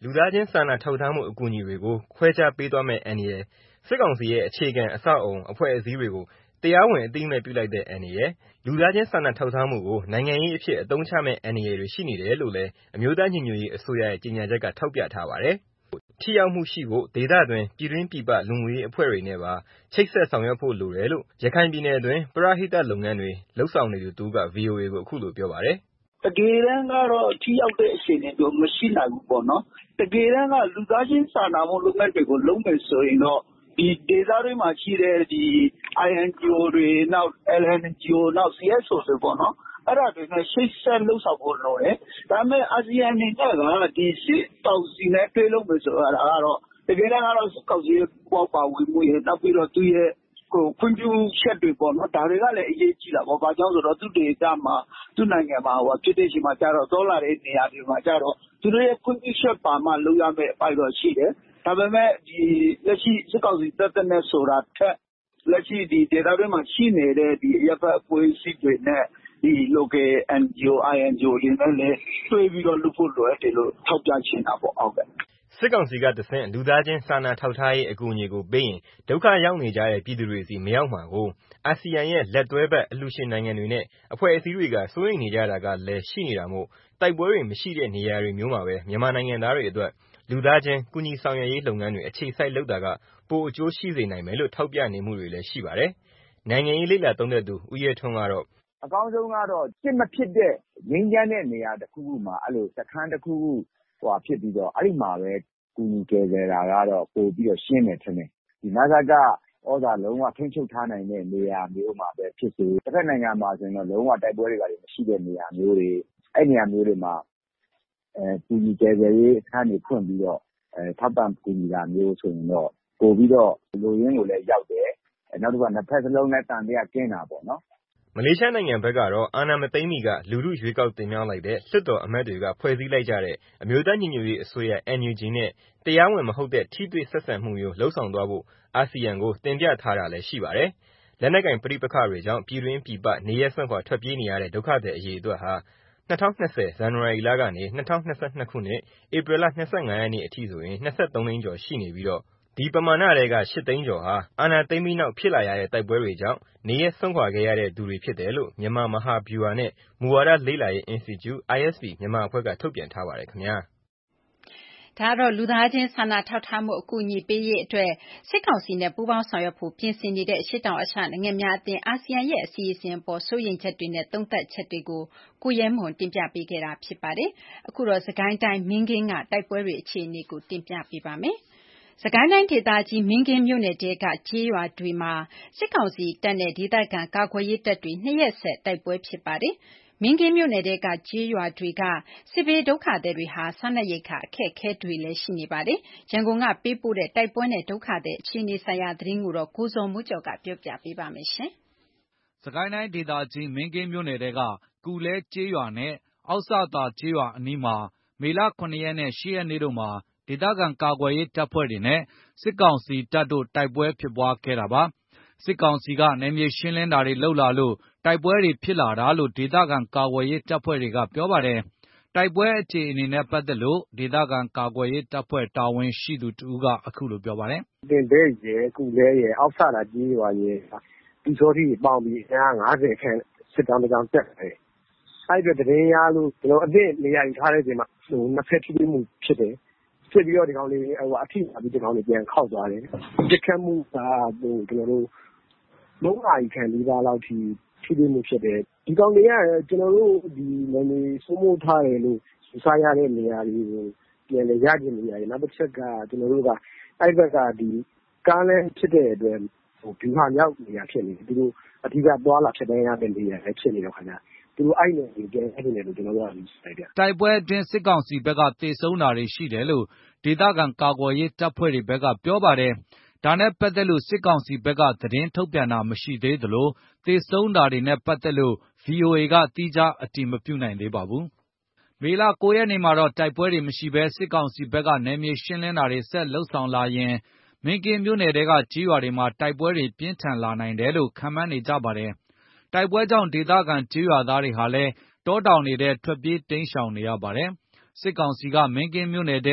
လူသားချင်းစာနာထောက်ထားမှုအကူအညီတွေကိုခွဲခြားပေးသွားမယ့်အန္တရာယ်၊စစ်ကောင်စီရဲ့အခြေခံအဆောက်အအုံအဖွဲ့အစည်းတွေကိုတရားဝင်အသိအမှတ်ပြုလိုက်တဲ့အန္တရာယ်၊လူသားချင်းစာနာထောက်ထားမှုကိုနိုင်ငံရေးအဖြစ်အသုံးချမယ့်အန္တရာယ်တွေရှိနေတယ်လို့လည်းအမျိုးသားညီညွတ်ရေးအစိုးရရဲ့ကြေညာချက်ကထောက်ပြထားပါတယ်။ထိရောက်မှုရှိဖို့ဒေသတွင်းပြည်တွင်းပြည်ပလူမှုရေးအဖွဲ့တွေနဲ့ပါချိတ်ဆက်ဆောင်ရွက်ဖို့လိုတယ်လို့ရခိုင်ပြည်နယ်အတွင်းပရဟိတလုပ်ငန်းတွေလုပ်ဆောင်နေသူတဦးက ဗွီအိုအေကိုအခုလိုပြောပါတယ်။တကယ်တမ်းကတော့ထိရောက်တဲ့အခြေအနေမျိုးမရှိနိုင်ဘူးပေါ့နော်။တကယ်တမ်းကလူသားချင်းစာနာမှုလုပ်ငန်းတွေကိုလုပ်မယ်ဆိုရင်တော့ဒီဒေသတွေမှာရှိတဲ့ဒီ I N G O တွေနောက် L N G O နောက် C S O တွေပေါ့နော်။အဲ့ဒါတွေနဲ့ချိတ်ဆက်လုပ်ဆောင်ဖို့လိုတယ်။ဒါပေမဲ့အာဆီယံအနေနဲ့ကဒီစစ်ကောင်စီနဲ့တွေ့လို့မယ်ဆိုတာကတော့တကယ်တမ်းကတော့စစ်ကောင်စီရဲ့ပေါ်ပါဝင်မှုရဲ့နောက်ပြီးတော့သူရဲ့ကိုခွင့်ပြုချက်တွေပေါ့နော်ဒါတွေကလည်းအရေးကြီးတာပေါ့။ဘာကြောင့်ဆိုတော့သူဒေသမှာသူနိုင်ငံမှာဟိုဖြစ်တဲ့ချိန်မှာကျတော့ဒေါ်လာတွေနေရာတွေမှာကျတော့သူတို့ရဲ့ခွင့်ပြုချက်ပါမှလုပ်ရမယ့်အပိုင်းတော့ရှိတယ်။ဒါပေမဲ့ဒီလက်ရှိစစ်ကောင်စီတပ်တဲ့နဲ့ဆိုတာထက်လက်ရှိဒီဒေသတွေမှာရှိနေတဲ့ဒီရပ်ဖက်အဖွဲ့အစည်းတွေနဲ့ဒီ local N G O I N G O တွေနဲ့လည်းတွေ့ပြီးတော့လုပ်ဖို့လိုအပ်တယ်လို့ထောက်ပြချင်တာပေါ့ဟုတ်ကဲ့စစ်ကောင်စီကတဆင့်လူသားချင်းစာနာထောက်ထားရေးအကူအညီကိုပေးရင်ဒုက္ခရောက်နေကြတဲ့ပြည်သူတွေစီမရောက်မှာကိုအာဆီယံရဲ့လက်တွဲဘက်အလှူရှင်နိုင်ငံတွေနဲ့အဖွဲ့အစည်းတွေကစိုးရိမ်နေကြတာကလည်းရှိနေတာမို့တိုက်ပွဲတွေမရှိတဲ့နေရာတွေမျိုးမှာပဲမြန်မာနိုင်ငံသားတွေအတွက်လူသားချင်းကူညီဆောင်ရွက်ရေးလုပ်ငန်းတွေအခြေစိုက်လုပ်တာကပိုအကျိုးရှိစေနိုင်မယ်လို့ထောက်ပြနေမှုတွေလည်းရှိပါတယ်။နိုင်ငံရေးလေ့လာသုံးသပ်သူဦးရဲထွန်းကတော့အကောင်းဆုံးကတော့စစ်မဖြစ်တဲ့ငြိမ်းချမ်းတဲ့နေရာတစ်ခုခုမှာအဲ့လိုစခန်းတစ်ခုခုဟိုဖြစ်ပြီးတော့အဲ့ဒီမှာပဲကူညီကြယ်ကြတာကတော့ပို့ပြီးတော့ရှင်းတယ်ထင်တယ်ဒီနဂကဩဇာလုံးဝထိန်းချုပ်ထားနိုင်တဲ့နေရာမျိုးမှာပဲဖြစ်စေတစ်ဖက်နိုင်ငံမှာဆိုရင်တော့လုံးဝတိုက်ပွဲတွေပါမရှိတဲ့နေရာမျိုးတွေအဲ့နေရာမျိုးတွေမှာအဲကူညီကြယ်ကြရေးအခန်းတွေဖွင့်ပြီးတော့အဲထောက်ပံ့ကူညီတာမျိုးဆိုရင်တော့ပို့ပြီးတော့လူရင်းကိုလည်းရောက်တယ်နောက်တစ်ခါနှစ်ဖက်စလုံးနဲ့တန်တရားကျင်းတာပေါ့နော်မလေးရှားနိုင်ငံဘက်ကတော့အာဏာမသိမ်းမီကလူထုရွေးကောက်တင်မြှောက်လိုက်တဲ့လွှတ်တော်အမတ်တွေကဖွဲ့စည်းလိုက်ကြတဲ့အမျိုးသားညီညွတ်ရေးအစိုးရ N U G နဲ့တရားဝင်မဟုတ်တဲ့ထိတွေ့ဆက်ဆံမှုမျိုးလှုံ့ဆော်သွားဖို့အာဆီယံကိုတင်ပြထားတာလည်းရှိပါတယ်။လက်နက်ကိုင်ပဋိပက္ခတွေကြောင့်ပြည်တွင်းပြည်ပနေရပ်စွန့်ခွာထွက်ပြေးနေရတဲ့ဒုက္ခသည်အရေအတွက်ဟာ၂၀၂၀ဇန်နဝါရီလကနေ၂၀၂၂ခုနှစ်ဧပြီလ၂၅ရက်နေ့အထိဆိုရင်၂၃သိန်းကျော်ရှိနေပြီးတော့ဒီပမာဏတွေက၈သိန်းကျော်ဟာအာဏာသိမ်းပြီးနောက်ဖြစ်လာရတဲ့တိုက်ပွဲတွေကြောင့်နေရပ်စွန့်ခွာခဲ့ရတဲ့သူတွေဖြစ်တယ်လို့မြန်မာမဟာဗျူဟာနဲ့မူဝါဒလေ့လာရေး Institute I S P မြန်မာအဖွဲ့ကထုတ်ပြန်ထားပါတယ်ခင်ဗျာဒါကတော့လူသားချင်းစာနာထောက်ထားမှုအကူအညီပေးရေးအတွက်စစ်ကောင်စီနဲ့ပူးပေါင်းဆောင်ရွက်ဖို့ပြင်ဆင်နေတဲ့ရှေ့တောင်အာရှနိုင်ငံများအသင်းအာဆီယံရဲ့အစီအစဉ်အပေါ်စိုးရိမ်ချက်တွေနဲ့သုံးသပ်ချက်တွေကိုကိုရဲမွန်တင်ပြပေးခဲ့တာဖြစ်ပါတယ်။အခုတော့စကိုင်းတိုင်းမင်းကင်းကတိုက်ပွဲတွေအခြေအနေကိုတင်ပြပေးပါမယ်။စကိုင်းတိုင်းဒေသကြီးမင်းကင်းမြို့နယ်တဲကကျေးရွာတွေမှာစစ်ကောင်စီတပ်နဲ့ဒေသခံကာကွယ်ရေးတပ်တွေနှစ်ရက်ဆက်တိုက်ပွဲဖြစ်ပါတယ်။မင်းကင်းမြို့နယ်တဲကကျေးရွာတွေကစစ်ဘေးဒုက္ခသည်တွေဟာစားနပ်ရိက္ခာအခက်အခဲတွေလည်းရှိနေပါတယ်။ရန်ကုန်ကပေးပို့တဲ့တိုက်ပွဲနဲ့ဒုက္ခသည်အခြေအနေဆိုင်ရာသတင်းကိုတော့ကိုဇော်မိုးကျော်ကပြောပြပေးပါမယ်ရှင်။စကိုင်းတိုင်းဒေသကြီးမင်းကင်းမြို့နယ်တဲကကူလဲကျေးရွာနဲ့အောက်စသာကျေးရွာအနီးမှာမေလခုနှစ်ရက်နဲ့ရှစ်ရက်နေ့တို့မှာဒေသခံကာကွယ်ရေးတပ်ဖွဲ့တွေနဲ့စစ်ကောင်စီတပ်တို့တိုက်ပွဲဖြစ်ပွားခဲ့တာပါ။စစ်ကောင်စီကနယ်မြေရှင်းလင်းတာတွေလုပ်လာလို့တိုက်ပွဲတွေဖြစ်လာတာလို့ဒေသခံကာကွယ်ရေးတပ်ဖွဲ့တွေကပြောပါတယ်။တိုက်ပွဲအခြေအနေနဲ့ပတ်သက်လို့ဒေသခံကာကွယ်ရေးတပ်ဖွဲ့တာဝန်ရှိသူတဦးကအခုလိုပြောပါတယ်။တင်တဲ့ရဲကူလဲရဲအောက်ဆတာကြီးရွာရဲဒီစောတိပေါင်းပြီးအဲငါးဆယ်ခန့်စစ်တောင်းတောင်းတက်တယ်။အဲ့ဒီတရင်ရလို့ကျွန်တော်အစ်နေရာယူထားတဲ့ချိန်မှာဟိုနှစ်ဖက်ထိတွေ့မှုဖြစ်တယ်။ဖြစ်ပြီးတော့ဒီကောင်လေးဟိုအထိပါပြီးဒီကောင်လေးပြန်ခောက်သွားတယ်။ပြစ်ခတ်မှုကဟိုကျွန်တော်တို့လုံးဝခံပြီးသားလောက်ထိထိတွေ့မှုဖြစ်တယ်ဒီကောင်တွေကကျွန်တော်တို့ဒီနယ်မြေစိုးမိုးထားတယ်လို့ယူဆရတဲ့နေရာတွေကိုပြန်လည်ရကျင်နေရတယ်နောက်တစ်ချက်ကကျွန်တော်တို့ကအဲ့ဘက်ကဒီကားလမ်းဖြစ်တဲ့အတွက်ဟိုဒီဟာမြောက်နေရာဖြစ်နေတယ်သူတို့အဓိကသွားလာဖြစ်တဲ့ရတဲ့နေရာလည်းဖြစ်နေတော့ခင်ဗျာသူတို့အဲ့နေကြအဲ့ဒီနေလို့ကျွန်တော်တို့ကယူဆတယ်ဗျတိုက်ပွဲအတွင်းစစ်ကောင်စီဘက်ကတေဆုံးတာတွေရှိတယ်လို့ဒေသခံကာကွယ်ရေးတပ်ဖွဲ့တွေဘက်ကပြောပါတယ်ဒါနဲ့ပတ်သက်လို့စစ်ကောင်စီဘက်ကသတင်းထုတ်ပြန်တာမရှိသေးသလိုသေဆုံးတာတွေနဲ့ပတ်သက်လို့ ဗွီအိုအေ ကသီးခြားအတည်မပြုနိုင်သေးပါဘူး။မေလကိုးရက်နေ့မှာတော့တိုက်ပွဲတွေမရှိဘဲစစ်ကောင်စီဘက်ကနယ်မြေရှင်းလင်းတာတွေဆက်လုပ်ဆောင်လာရင်မင်းကင်းမြို့နယ်တဲကကြေးရွာတွေမှာတိုက်ပွဲတွေပြင်းထန်လာနိုင်တယ်လို့ခန့်မှန်းနေကြပါတယ်။တိုက်ပွဲကြောင့်ဒေသခံကြေးရွာသားတွေဟာလည်းတောတောင်တွေထဲထွက်ပြေးတိမ်းရှောင်နေရပါတယ်။စစ်ကောင်စီကမင်းကင်းမြို့နယ်တဲ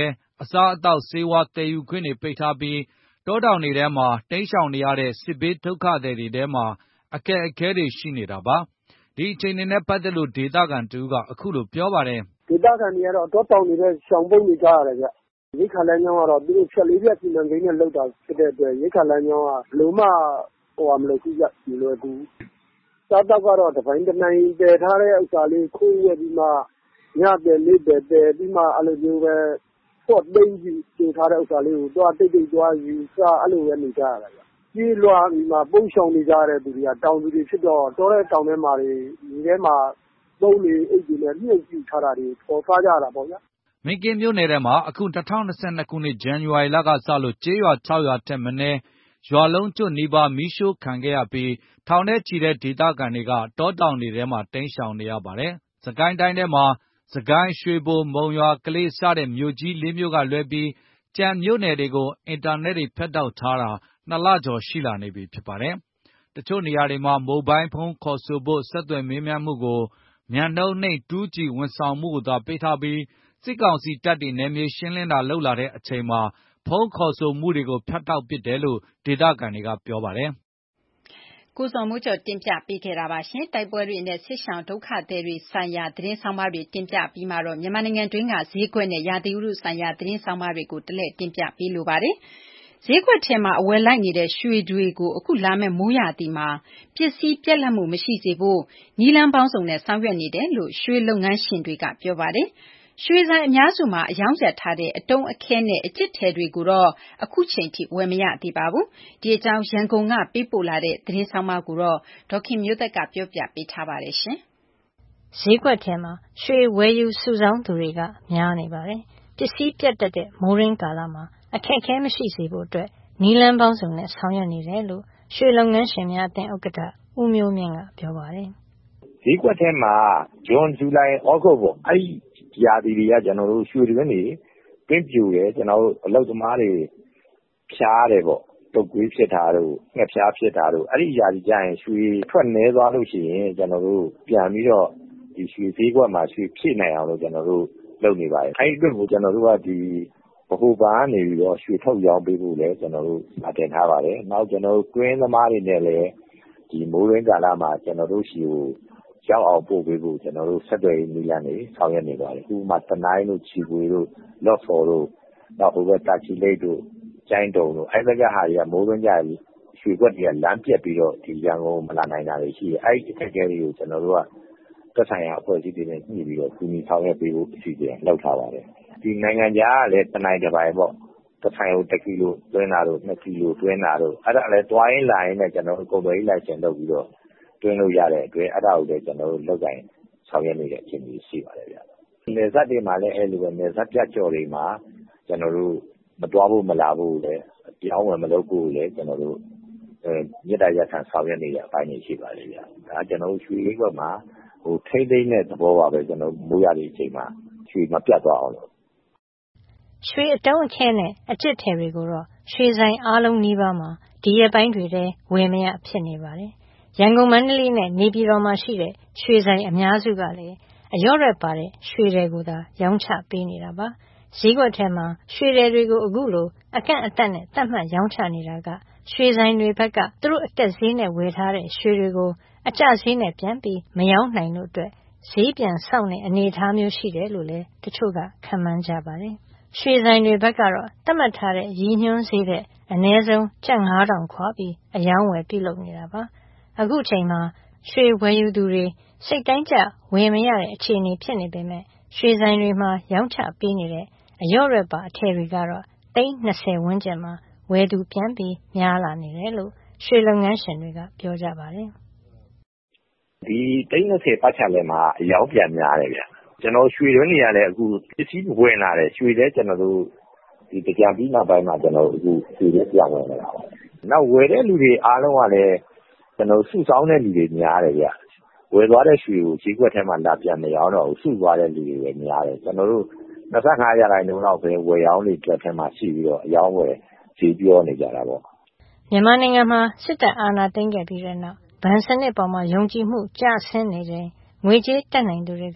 အစားအသောက်ဆေးဝါးသယ်ယူခွင့်တွေပိတ်ထားပြီးတောတောင်တွေထဲမှာတိမ်းရှောင်နေရတဲ့စစ်ဘေးဒုက္ခသည်တွေထဲမှာအခက်အခဲတွေရှိနေတာပါဒီအခြေအနေနဲ့ပတ်သက်လို့ဒေသခံတူကအခုလိုပြောပါတယ်ဒေသခံတွေကတော့တောတောင်တွေရှောင်ပုန်းနေကြရတယ်ဗျရိခါလမ်းကြောင်းကတော့သူတို့ဖြတ်လေးပြစီမံကိန်းနဲ့လောက်တာဖြစ်တဲ့အတွက်ရိခါလမ်းကြောင်းကလုံးမဟိုမလို့ကြည့်ရမလို့ကူစားတော့ကတော့တပိုင်းတစ်နိုင်တည်ထားတဲ့ဥစ္စာလေးခိုးရပြီးမှညတယ်လေးတယ်တယ်ပြီးမှအဲ့လိုမျိုးပဲပေါ့သိမ့်ပြီးတင်ထားတဲ့ဥစ္စာလေးကိုတွားတိတ်တိတ်တွားယူစားအဲ့လိုပဲနေကြရတာဗျပြေးလွှာပြီးမှပုံရှောင်နေကြတဲ့သူတွေကတောင်သူတွေဖြစ်တော့တောတဲ့တောင်ထဲမှာတွေဒီထဲမှာသုံးနေအိတ်တွေနဲ့မြုပ်ကြည့်ထားတာတွေပေါ်စားကြတာပေါ့ဗျာမင်းကင်းမြို့နယ်ထဲမှာအခု၂၀၂၂ခုနှစ်ဇန်နဝါရီလကစလို့ကျေးရွာ၆ရွာထက်မနည်းရွာလုံးကျွတ်နီးပါးမီးရှို့ခံခဲ့ရပြီးထောင်ထဲချီတဲ့ဒေသခံတွေကတောတောင်တွေထဲမှာတိမ်းရှောင်နေရပါတယ်။စကိုင်းတိုင်းထဲမှာစကိုင်းရွှေဘိုမုံရွာကလေးစတဲ့မြို့ကြီးလေးမြို့ကလွဲပြီးကြံမြို့နယ်တွေကိုအင်တာနက်တွေဖြတ်တောက်ထားတာနှစ်လကျော်ရှိလာနေပြီဖြစ်ပါတယ်။တချို့နေရာတွေမှာမိုဘိုင်းဖုန်းခေါ်ဆိုဖို့ဆက်သွယ်မေးမြန်းမှုကိုမြန်နှုန်းနှိပ် တူးဂျီ ဝန်ဆောင်မှုကိုသာပေးထားပြီးစစ်ကောင်စီတပ်တွေနယ်မြေရှင်းလင်းတာလုပ်လာတဲ့အချိန်မှာဖုန်းခေါ်ဆိုမှုတွေကိုဖြတ်တောက်ပစ်တယ်လို့ဒေသခံတွေကပြောပါတယ်။ကိုဇော်မိုးကျော်တင်ပြပေးခဲ့တာပါရှင်။တိုက်ပွဲတွေနဲ့စစ်ရှောင်ဒုက္ခသည်တွေဆိုင်ရာသတင်းဆောင်မတွေတင်ပြပြီးမှတော့မြန်မာနိုင်ငံတွင်းကဈေးကွက်နဲ့ရာသီဥတုဆိုင်ရာသတင်းဆောင်မတွေကိုတလဲတင်ပြပေးလိုပါတယ်။ဈေးကွက်ထဲမှာအဝယ်လိုက်နေတဲ့ရွှေတွေကိုအခုလာမယ့်မိုးရာသီမှာပစ္စည်းပြက်လက်မှုမရှိစေဖို့နီလန်းပေါင်းစုံနဲ့ဆောင်ရွက်နေတယ်လို့ရွှေလုပ်ငန်းရှင်တွေကပြောပါတယ်။ရွှေဆိုင်အများစုမှာအယောင်းဆက်ထားတဲ့အတုံးအခဲနဲ့အကျစ်ထည်တွေကိုတော့အခုချိန်ထိဝယ်မရသေးပါဘူး။ဒီအကြောင်းရန်ကုန်ကပေးပို့လာတဲ့သတင်းဆောင်မကိုတော့ဒေါခင်မျိုးသက်ကပြောပြပေးထားပါတယ်ရှင်။ဈေးကွက်ထဲမှာရွှေဝယ်ယူစုဆောင်းသူတွေကများနေပါတယ်။ပစ္စည်းပြတ်တတ်တဲ့မိုးရင်းကာလမှာအခက်အခဲမရှိစေဖို့အတွက်နီလန်းပေါင်းစုံနဲ့ဆောင်ရွက်နေတယ်လို့ရွှေလုပ်ငန်းရှင်များအသင်းဥက္ကဋ္ဌဦးမျိုးမြင့်ကပြောပါတယ်။ဈေးကွက်ထဲမှာဇွန်ဇူလိုင်ဩဂုတ်ပေါ့အဲ့ဒီရာသီတွေကကျွန်တော်တို့ရွှေတွင်းတွေတွင်းပြူတယ်ကျွန်တော်တို့အလုပ်သမားတွေဖြားတယ်ပေါ့တုတ်ကွေးဖြစ်တာတို့ငှက်ဖျားဖြစ်တာတို့အဲ့ဒီရာသီကျရင်ရွှေထွက်နေသွားလို့ရှိရင်ကျွန်တော်တို့ပြန်ပြီးတော့ဒီရွှေဈေးကွက်မှာရွှေဖြည့်နိုင်အောင်လို့ကျွန်တော်တို့လုပ်နေပါတယ်အဲ့ဒီအတွက်ကိုကျွန်တော်တို့ကဒီဘဟုပါနေပြီးတော့ရွှေထုတ်ရောင်းပေးဖို့လည်းကျွန်တော်တို့အတင်ထားပါတယ်နောက်ကျွန်တော်တို့တွင်းသမားတွေနဲ့လည်းဒီမိုးရင်းကာလမှာကျွန်တော်တို့ရှိကိုရောက်အောင်ပို့ပေးဖို့ကျွန်တော်တို့ဆက်သွယ်ရေးနည်းလမ်းတွေဆောင်ရွက်နေပါတယ်ဥပမာတနိုင်းတို့ချီပွေတို့လော့ဖော်တို့နောက်ဟိုဘက်တာချီလိတ်တို့ကျိုင်းတုံတို့အဲ့ဘက်ကဟာတွေကမိုးရင်းကြရွှေကွက်တွေကလမ်းပြက်ပြီးတော့ဒီရန်ကုန်မလာနိုင်တာတွေရှိတယ်အဲ့ဒီအခက်အခဲတွေကိုကျွန်တော်တို့ကသက်ဆိုင်ရာအဖွဲ့အစည်းတွေနဲ့ညှိပြီးတော့ကူညီဆောင်ရွက်ပေးဖို့အစီအစဉ်လုပ်ထားပါတယ်ဒီနိုင်ငံခြားကလည်းတနိုင်တစ်ပိုင်းပေါ့တစ်ဆိုင်ကိုတစ်ကီလိုတွင်းတာတို့နှစ်ကီလိုတွင်းတာတို့အဲ့ဒါလည်းတွိုင်းလာရင်လည်းကျွန်တော်တို့ကုန်သွယ်ရေးလိုင်စင်လုပ်ပြီးတော့တွင်းလို့ရတဲ့အတွက်အဲ့ဒါကိုလည်းကျွန်တော်တို့လုပ်ကိုင်ဆောင်ရွက်နေတဲ့အခြေအနေရှိပါတယ်ဗျာ။နေဆက်တွေမှာလည်းအဲ့လိုပဲနေဆက်ပြတ်ကြော်တွေမှာကျွန်တော်တို့မတွားဖို့မလာဖို့လည်းပြောင်းဝင်မလုပ်ဖို့လည်းကျွန်တော်တို့အဲမြေတားရခံဆောင်ရွက်နေတဲ့အပိုင်းတွေရှိပါတယ်ဗျာ။ဒါကျွန်တော်တို့ရွှေလေးဘက်မှာဟိုထိမ့်သိမ့်တဲ့သဘောပါပဲကျွန်တော်မိုးရတဲ့အချိန်မှာရွှေမပြတ်သွားအောင်လို့ရွှေအတုံးအခဲနဲ့အကျစ်ထည်တွေကိုတော့ရွှေဆိုင်အားလုံးနီးပါးမှာဒီရက်ပိုင်းတွေထဲဝယ်မရဖြစ်နေပါတယ်။ရန်ကုန်မန္တလေးနဲ့နေပြည်တော်မှာရှိတဲ့ရွှေဆိုင်အများစုကလည်းအရော့ရက်ပါတဲ့ရွှေတွေကိုသာရောင်းချပေးနေတာပါ။ဈေးကွက်ထဲမှာရွှေတွေကိုအခုလိုအကန့်အသတ်နဲ့တတ်မှတ်ရောင်းချနေတာကရွှေဆိုင်တွေဘက်ကသူတို့အတက်ဈေးနဲ့ဝယ်ထားတဲ့ရွှေတွေကိုအကျဈေးနဲ့ပြန်ပြီးမရောင်းနိုင်လို့အတွက်ဈေးပြန်ဆောက်နေအနေအထားမျိုးရှိတယ်လို့လည်းတချို့ကခန့်မှန်းကြပါတယ်။ရွှေဆိုင်တွေဘက်ကတော့သတ်မှတ်ထားတဲ့ရည်ညွှန်းဈေးတဲ့အနည်းဆုံးကျပ်ငါးထောင်ခွာပြီးအယောင်းဝယ်ပြုလုပ်နေတာပါ။အခုချိန်မှာရွှေဝယ်ယူသူတွေစိတ်တိုင်းကျဝယ်မရတဲ့အခြေအနေဖြစ်နေပေမဲ့ရွှေဆိုင်တွေမှာရောင်းချပေးနေတဲ့အရော့ရက်ပါအထည်တွေကတော့သိန်း၂၀ဝန်းကျင်မှာဝယ်သူပြန်ပြီးများလာနေတယ်လို့ရွှေလုပ်ငန်းရှင်တွေကပြောကြပါတယ်။ဒီသိန်း၂၀ပတ်ချလဲမှာအယောင်းပြန်များတယ်ဗျ။ကျွန်တော်ရွှေတွင်းတွေကလည်းအခုပစ္စည်းဝင်လာတယ်ရွှေလည်းကျွန်တော်တို့ဒီကြံပြီးနောက်ပိုင်းမှာကျွန်တော်အခုရွှေလည်းပြန်ဝင်လာတာပါ။နောက်ဝယ်တဲ့လူတွေအားလုံးကလည်းကျွန်တော်စုဆောင်းတဲ့လူတွေများတယ်ဗျ။ဝယ်သွားတဲ့ရွှေကိုဈေးကွက်ထဲမှာလာပြန်မရောင်းတော့ဘူးစုသွားတဲ့လူတွေပဲများတယ်ကျွန်တော်တို့၂၅ရာခိုင်နှုန်းလောက်ပဲဝယ်ရောင်းနေကြတဲ့မှာရှိပြီးတော့အယောင်းဝယ်ဈေးပြောနေကြတာပေါ့မြန်မာနိုင်ငံမှာစစ်တပ်အာဏာသိမ်းခဲ့ပြီးတဲ့နောက်ဗန်စနစ်ပေါ်မှာယုံကြည်မှုကျဆင်းနေတယ်ငွေကြေးတက်နိုင်သူတွေက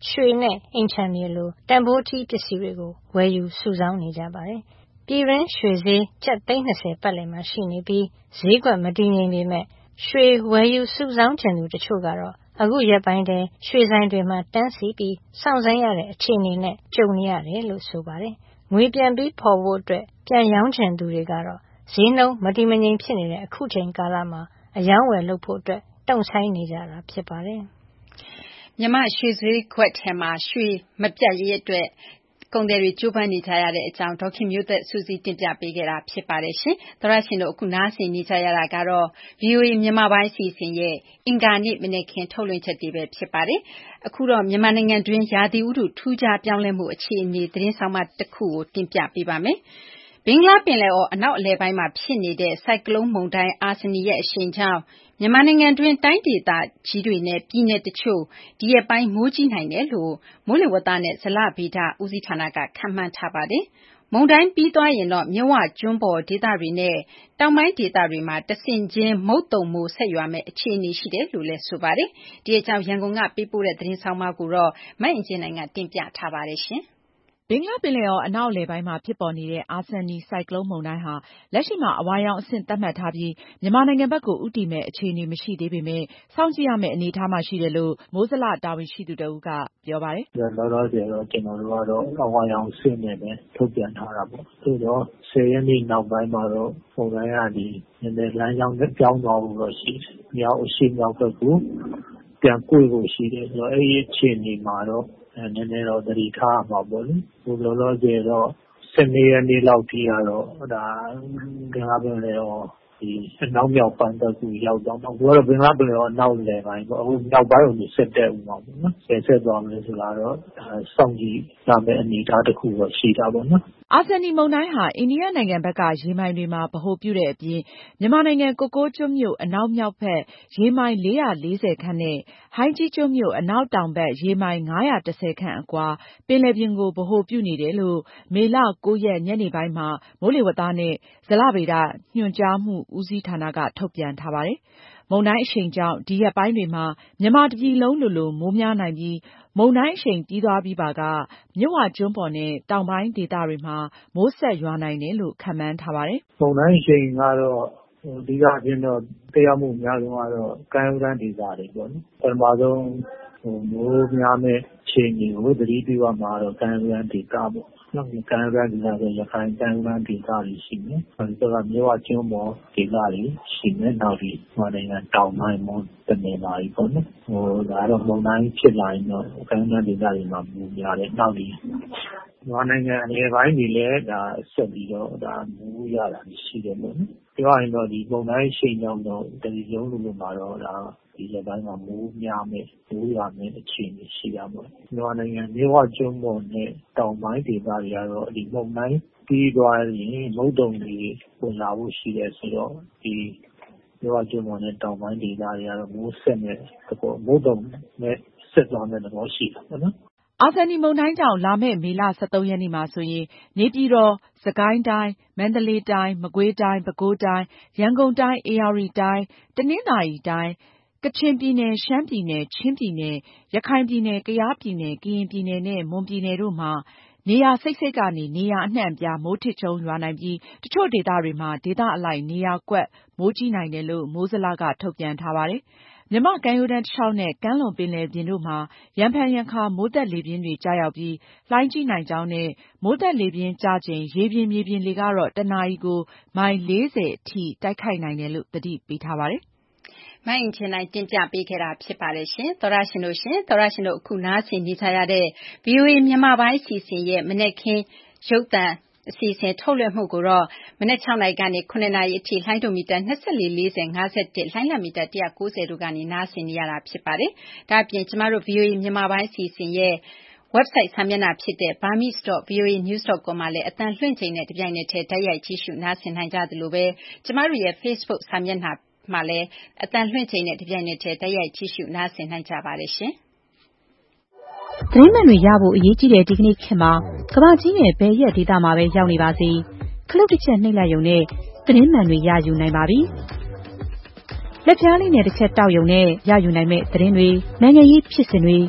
ရွှေနဲ့အိမ်ခြံမြေလိုတန်ဖိုးကြီးပစ္စည်းတွေကိုဝယ်ယူစုဆောင်းနေကြပါတယ်။ပြည်တွင်းရွှေဈေးကျပ်သိန်း၂၀ပတ်လည်မှာရှိနေပြီးဈေးကွက်မတည်ငြိမ်ပေမဲ့ရွှေဝယ်ယူစုဆောင်းခြင်းသူတချို့ကတော့အခုရက်ပိုင်းတည်းရွှေဆိုင်တွေမှာတန်းစီပြီးစောင့်ဆိုင်းရတဲ့အခြေအနေနဲ့ကြုံနေရတယ်လို့ဆိုပါတယ်။ငွေပြန်ပြီးဖော်ဖို့အတွက်ပြန်ရောင်းချင်သူတွေကတော့ဈေးနှုန်းမတည်မငြိမ်ဖြစ်နေတဲ့အခုချိန်ကာလမှာအယောင်းဝယ်လုပ်ဖို့အတွက်တုံ့ဆိုင်းနေကြတာဖြစ်ပါတယ်။မြန်မာရွှေဈေးကွက်ထဲမှာရွှေမပြတ်ရေးအတွက်ကုန်သည်တွေကြိုးပမ်းနေကြရတဲ့အကြောင်းဒေါခင်မျိုးသက်စူးစီးတင်ပြပေးခဲ့တာဖြစ်ပါတယ်ရှင်။သောရရှင်တို့အခုနားဆင်နေကြရတာကတော့ ဗွီအိုအေ မြန်မာပိုင်းအစီအစဉ်ရဲ့အင်္ဂါနေ့မနက်ခင်းထုတ်လွှင့်ချက်တွေပဲဖြစ်ပါတယ်။အခုတော့မြန်မာနိုင်ငံတွင်းရာသီဥတုထူးခြားပြောင်းလဲမှုအခြေအနေသတင်းဆောင်မတစ်ခုကိုတင်ပြပေးပါမယ်။ဘင်္ဂလားပင်လယ်အော်အနောက်အလယ်ပိုင်းမှာဖြစ်နေတဲ့ဆိုင်ကလုန်းမုန်တိုင်းအာဆနီရဲ့အရှိန်ကြောင့်မြန်မာနိုင်ငံတွင်းတိုင်းဒေသကြီးတွေနဲ့ပြည်နယ်တချို့ဒီရက်ပိုင်းမိုးကြီးနိုင်တယ်လို့မိုးလေဝသနဲ့ဇလဗေဒဦးစီးဌာနကခန့်မှန်းထားပါတယ်။မုန်တိုင်းပြီးသွားရင်တော့မြဝကျွန်းပေါ်ဒေသတွေနဲ့တောင်ပိုင်းဒေသတွေမှာတဆင့်ချင်းမုတ်တုံမိုးဆက်ရွာမယ့်အခြေအနေရှိတယ်လို့လည်းဆိုပါတယ်။ဒီအကြောင်းရန်ကုန်ကပေးပို့တဲ့သတင်းဆောင်မကိုတော့မအင်ကြင်းနိုင်ကတင်ပြထားပါတယ်ရှင်။ဘင်္ဂလားပင်လယ်အော်အနောက်အလယ်ပိုင်းမှာဖြစ်ပေါ်နေတဲ့အာဆန်နီဆိုင်ကလုန်းမုန်တိုင်းဟာလက်ရှိမှာအဝါရောင်အဆင့်သတ်မှတ်ထားပြီးမြန်မာနိုင်ငံဘက်ကိုဦးတည်မဲ့အခြေအနေမရှိသေးပေမဲ့စောင့်ကြည့်ရမယ့်အနေအထားမှာရှိတယ်လို့မိုးဇလတာဝန်ရှိသူတဦးကပြောပါတယ်။လောလောဆယ်တော့ကျွန်တော်တို့ကတော့အဝါရောင်အဆင့်နဲ့ပဲထုတ်ပြန်ထားတာပေါ့။သို့တော့ဆယ်ရက်နေ့နောက်ပိုင်းမှာတော့မုန်တိုင်းကနေနည်းနည်းလမ်းကြောင်းနဲ့ပြောင်းသွားဖို့တော့ရှိတယ်။မြောက်အရှေ့မြောက်ဘက်ကိုပြန်ကွေ့ဖို့ရှိတယ်ဆိုတော့အဲ့ဒီအခြေအနေမှာတော့အဲနည်းနည်းတော့သတိထားမှာပေါ့လေ။ဟိုလောလောဆယ်တော့စနေရက်နေ့လောက်ထိကတော့ဒါဘင်္ဂလားပင်လယ်အော်ဒီအနောက်မြောက်ပိုင်းဘက်ကိုရောက်တော့မှဘယ်တော့ဘင်္ဂလားပင်လယ်အော်အနောက်လယ်ပိုင်းပေါ့အခုမြောက်ပိုင်းကိုဆက်တက်ဦးမှာပေါ့နော်။ဆက်ဆက်သွားမယ်ဆိုတော့စောင့်ကြည့်ရမယ့်အနေအထားတစ်ခုတော့ရှိတာပေါ့နော်။အာဆန်နီမုန်တိုင်းဟာအိန္ဒိယနိုင်ငံဘက်ကရေမိုင်တွေမှာဗဟိုပြုတဲ့အပြင်မြန်မာနိုင်ငံကိုကိုးကျွန်းမြို့အနောက်မြောက်ဘက်ရေမိုင်လေးရာလေးဆယ်ခန့်နဲ့ဟိုင်းကြီးကျွန်းမြို့အနောက်တောင်ဘက်ရေမိုင်ငါးရာတစ်ဆယ်ခန့်အကွာပင်လယ်ပြင်ကိုဗဟိုပြုနေတယ်လို့မေလကိုးရက်ညနေပိုင်းမှာမိုးလေဝသနဲ့ဇလဗေဒညွှန်ကြားမှုဦးစီးဌာနကထုတ်ပြန်ထားပါတယ်။မုန်တိုင်းအရှိန်ကြောင့်ဒီရက်ပိုင်းတွေမှာမြန်မာတပြည်လုံးလိုလိုမိုးများနိုင်ပြီးမုန်တိုင်းအရှိန်ပြီးသွားပြီးပါကမြဝကျွန်းပေါ်နဲ့တောင်ပိုင်းဒေသတွေမှာမိုးဆက်ရွာနိုင်တယ်လို့ခန့်မှန်းထားပါတယ်။မုန်တိုင်းအရှိန်ကတော့အဓိကအဖြစ်တော့တရားမှုများဆုံးကတော့ကမ်းရိုးတန်းဒေသတွေပေါ့နော်။ပထမဆုံးဟိုမိုးများမဲ့အခြေအနေကိုသတိပြုရမှာတော့ကမ်းရိုးတန်းဒေသပေါ့။နောက်ကမ်းရိုးတန်းဒေသဆိုရခိုင်ကမ်းရိုးတန်းဒေသတွေရှိမယ်။အဲဒီကမြဝကျွန်းပေါ်ဒေသတွေရှိမယ်။နောက်ဒီမြန်မာနိုင်ငံတောင်ပိုင်းမှာတနေလာပြီပေါ့နော်။ဟိုဒါတော့မုန်တိုင်းဖြစ်လာရင်တော့ကမ်းရိုးတန်းဒေသတွေမှာမိုးများတယ်။နောက်ဒီမြန်မာနိုင်ငံအလယ်ပိုင်းတွေလည်းဒါဆက်ပြီးတော့ဒါမိုးရတာရှိတယ်ပေါ့နော်။ပြောရရင်တော့ဒီမုန်တိုင်းရှိန်ကြောင့်တော့တတိယလုံးလိုမှာတော့ဒါဒီရက်ပိုင်းမှာမိုးများမယ်မိုးရွာမယ်အခြေအနေရှိတာပေါ့မြန်မာနိုင်ငံမြဝကျွန်းပေါ်နဲ့တောင်ပိုင်းဒေသတွေကတော့ဒီမုန်တိုင်းပြီးသွားရင်မုတ်တုံတွေဝင်လာဖို့ရှိတယ်ဆိုတော့ဒီမြဝကျွန်းပေါ်နဲ့တောင်ပိုင်းဒေသတွေကတော့မိုးဆက်နဲ့တော့မုတ်တုံနဲ့ဆက်သွားမယ့်သဘောရှိတာပေါ့နော်အာဆန်နီမုန်တိုင်းကြောင့်လာမယ့်မေလ၁၃ရက်နေ့မှာဆိုရင်နေပြည်တော်၊စကိုင်းတိုင်း၊မန္တလေးတိုင်း၊မကွေးတိုင်း၊ပဲခူးတိုင်း၊ရန်ကုန်တိုင်း၊ဧရာဝတီတိုင်း၊တနင်္သာရီတိုင်း၊ကချင်ပြည်နယ်၊ရှမ်းပြည်နယ်၊ချင်းပြည်နယ်၊ရခိုင်ပြည်နယ်၊ကယားပြည်နယ်၊ကရင်ပြည်နယ်နဲ့မွန်ပြည်နယ်တို့မှာနေရာစိပ်စိပ်ကနေနေရာအနှံ့အပြားမိုးထစ်ချုန်းရွာနိုင်ပြီးတချို့ဒေသတွေမှာဒေသအလိုက်နေရာကွက်မိုးကြီးနိုင်တယ်လို့မိုးဇလကထုတ်ပြန်ထားပါတယ်။မြန်မာ့ကမ်းရိုးတန်းတလျှောက်နဲ့ကမ်းလွန်ပင်လယ်ပြင်တို့မှာရံဖန်ရံခါမိုးသက်လေပြင်းတွေကျရောက်ပြီးလှိုင်းကြီးနိုင်ကြောင်းနဲ့မိုးသက်လေပြင်းကျချိန်ရေပြင်မြေပြင်လေကတော့တနာရီကိုမိုင်လေးဆယ်အထိတိုက်ခိုက်နိုင်တယ်လို့သတိပေးထားပါတယ်။မအင်ချင်နိုင်တင်ပြပေးခဲ့တာဖြစ်ပါတယ်ရှင်။သောရရှင်တို့ရှင်သောရရှင်တို့အခုနားဆင်နေကြရတဲ့ ဗွီအိုအေ မြန်မာပိုင်းအစီအစဉ်ရဲ့မနက်ခင်းရုပ်သံအစီအစဉ်ထုတ်လွှင့်မှုကိုတော့မနက်၆နာရီကနေ၇နာရီအထိလှိုင်းဒိုမီတာ၂၄ ၄၀ ၅၁လှိုင်းလမီတာ၁၉၀တို့ကနေနားဆင်နေရတာဖြစ်ပါတယ်။ဒါ့အပြင်ကျမတို့ ဗွီအိုအေ မြန်မာပိုင်းအစီအစဉ်ရဲ့ website စာမျက်နှာဖြစ်တဲ့ burmese dot voa news dot com မှာလည်းအသံလွှင့်ချိန်နဲ့တပြိုင်နက်တည်းတိုက်ရိုက်ကြည့်ရှုနားဆင်နိုင်ကြသလိုပဲကျမတို့ရဲ့ Facebook စာမျက်နှာမှာလည်းအသံလွှင့်ချိန်နဲ့တပြိုင်နက်တည်းတိုက်ရိုက်ကြည့်ရှုနားဆင်နိုင်ကြပါတယ်ရှင်။သတင်းမှန်တွေရဖို့အရေးကြီးတဲ့ဒီကနေ့ခေတ်မှာကမ္ဘာကြီးရဲ့ဘယ်ရက်ဒေသမှာပဲရောက်နေပါစေခလုတ်တစ်ချက်နှိပ်လိုက်ရုံနဲ့သတင်းမှန်တွေရယူနိုင်ပါပြီ။လက်ပြားလေးနဲ့တစ်ချက်တောက်ရုံနဲ့ရယူနိုင်မဲ့သတင်းတွေနိုင်ငံရေးဖြစ်စဉ်တွေ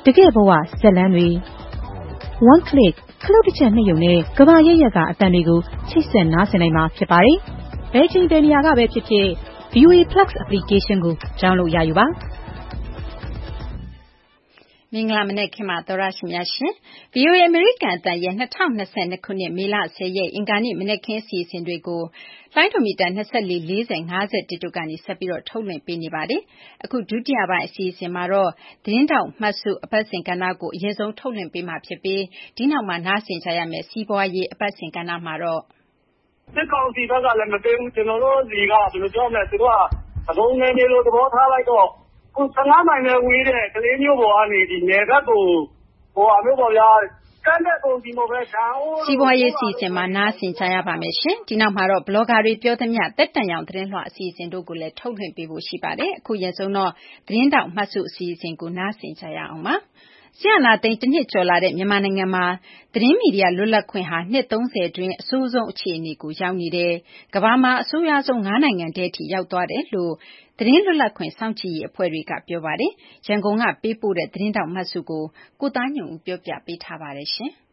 တကယ့်ဘဝဇာတ်လမ်းတွေ One Click ခလုတ်တစ်ချက်နှိပ်ရုံနဲ့ကမ္ဘာရဲ့ရက်ကအသံတွေကိုချိတ်ဆက်နားဆင်နိုင်မှာဖြစ်ပါတယ်။ဘယ်ချိန်ဘယ်နေရာကပဲဖြစ်ဖြစ် ဗီအိုအေ Plus application ကို download ရယူပါ။မင်္ဂလာမနက်ခင်းပါသောရရှိများရှင်။ ဗီအိုအေ အမေရိကန်အသံရဲ့၂၀၂၂ ခုနှစ်မေလ၁၀ရက်အင်္ဂါနေ့မနက်ခင်းအစီအစဉ်တွေကိုလိုင်းဒိုမီတာ၂၄ ၄၀ ၅၁တို့ကနေဆက်ပြီးထုတ်လွှင့်ပေးနေပါတယ်။အခုဒုတိယပိုင်းအစီအစဉ်မှာတော့သတင်းတောက်မှတ်စုအပတ်စဉ်ကဏ္ဍကိုအရင်ဆုံးထုတ်လွှင့်ပေးမှာဖြစ်ပြီးဒီနောက်မှာနားဆင်ကြရမယ့်စီးပွားရေးအပတ်စဉ်ကဏ္ဍမှာတော့စစ်ကောင်စီဘက်ကလည်းမပေးဘူးကျွန်တော်တို့စီကဘယ်လိုပြောမလဲသူတို့ကအကုန်နေနေလို့သဘောထားလိုက်တော့ခု၁၅မိုင်နဲ့ဝေးတဲ့ကလေးမျိုးပေါ်ကနေဒီနယ်ဘက်ကိုဟိုအမျိုးပေါ်များကမ်းတဲ့ပုံစီမျိုးပဲဓာတ်အိုးစီးပွားရေးအစီအစဉ်မှာနားဆင်ကြရပါမယ်ရှင်ဒီနောက်မှာတော့ဘလော့ဂါတွေပြောသမျှတက်တန်ရောင်သတင်းလွှာအစီအစဉ်တို့ကိုလည်းထုတ်လွှင့်ပေးဖို့ရှိပါတယ်အခုရဆုံးတော့သတင်းတောက်မှတ်စုအစီအစဉ်ကိုနားဆင်ကြရအောင်ပါဆရာနာသိန်းတစ်နှစ်ကျော်လာတဲ့မြန်မာနိုင်ငံမှာသတင်းမီဒီယာလွတ်လပ်ခွင့်ဟာနှစ်သုံးဆယ်အတွင်းအဆိုးဆုံးအခြေအနေကိုရောက်နေတယ်။ကမ္ဘာမှာအဆိုးရွားဆုံး၅နိုင်ငံထဲထိရောက်သွားတယ်လို့သတင်းလွတ်လပ်ခွင့်စောင့်ကြည့်ရေးအဖွဲ့တွေကပြောပါတယ်။ရန်ကုန်ကပေးပို့တဲ့သတင်းတောက်မှတ်စုကိုကိုသားညွန့်ဦးပြောပြပေးထားပါတယ်ရှင်။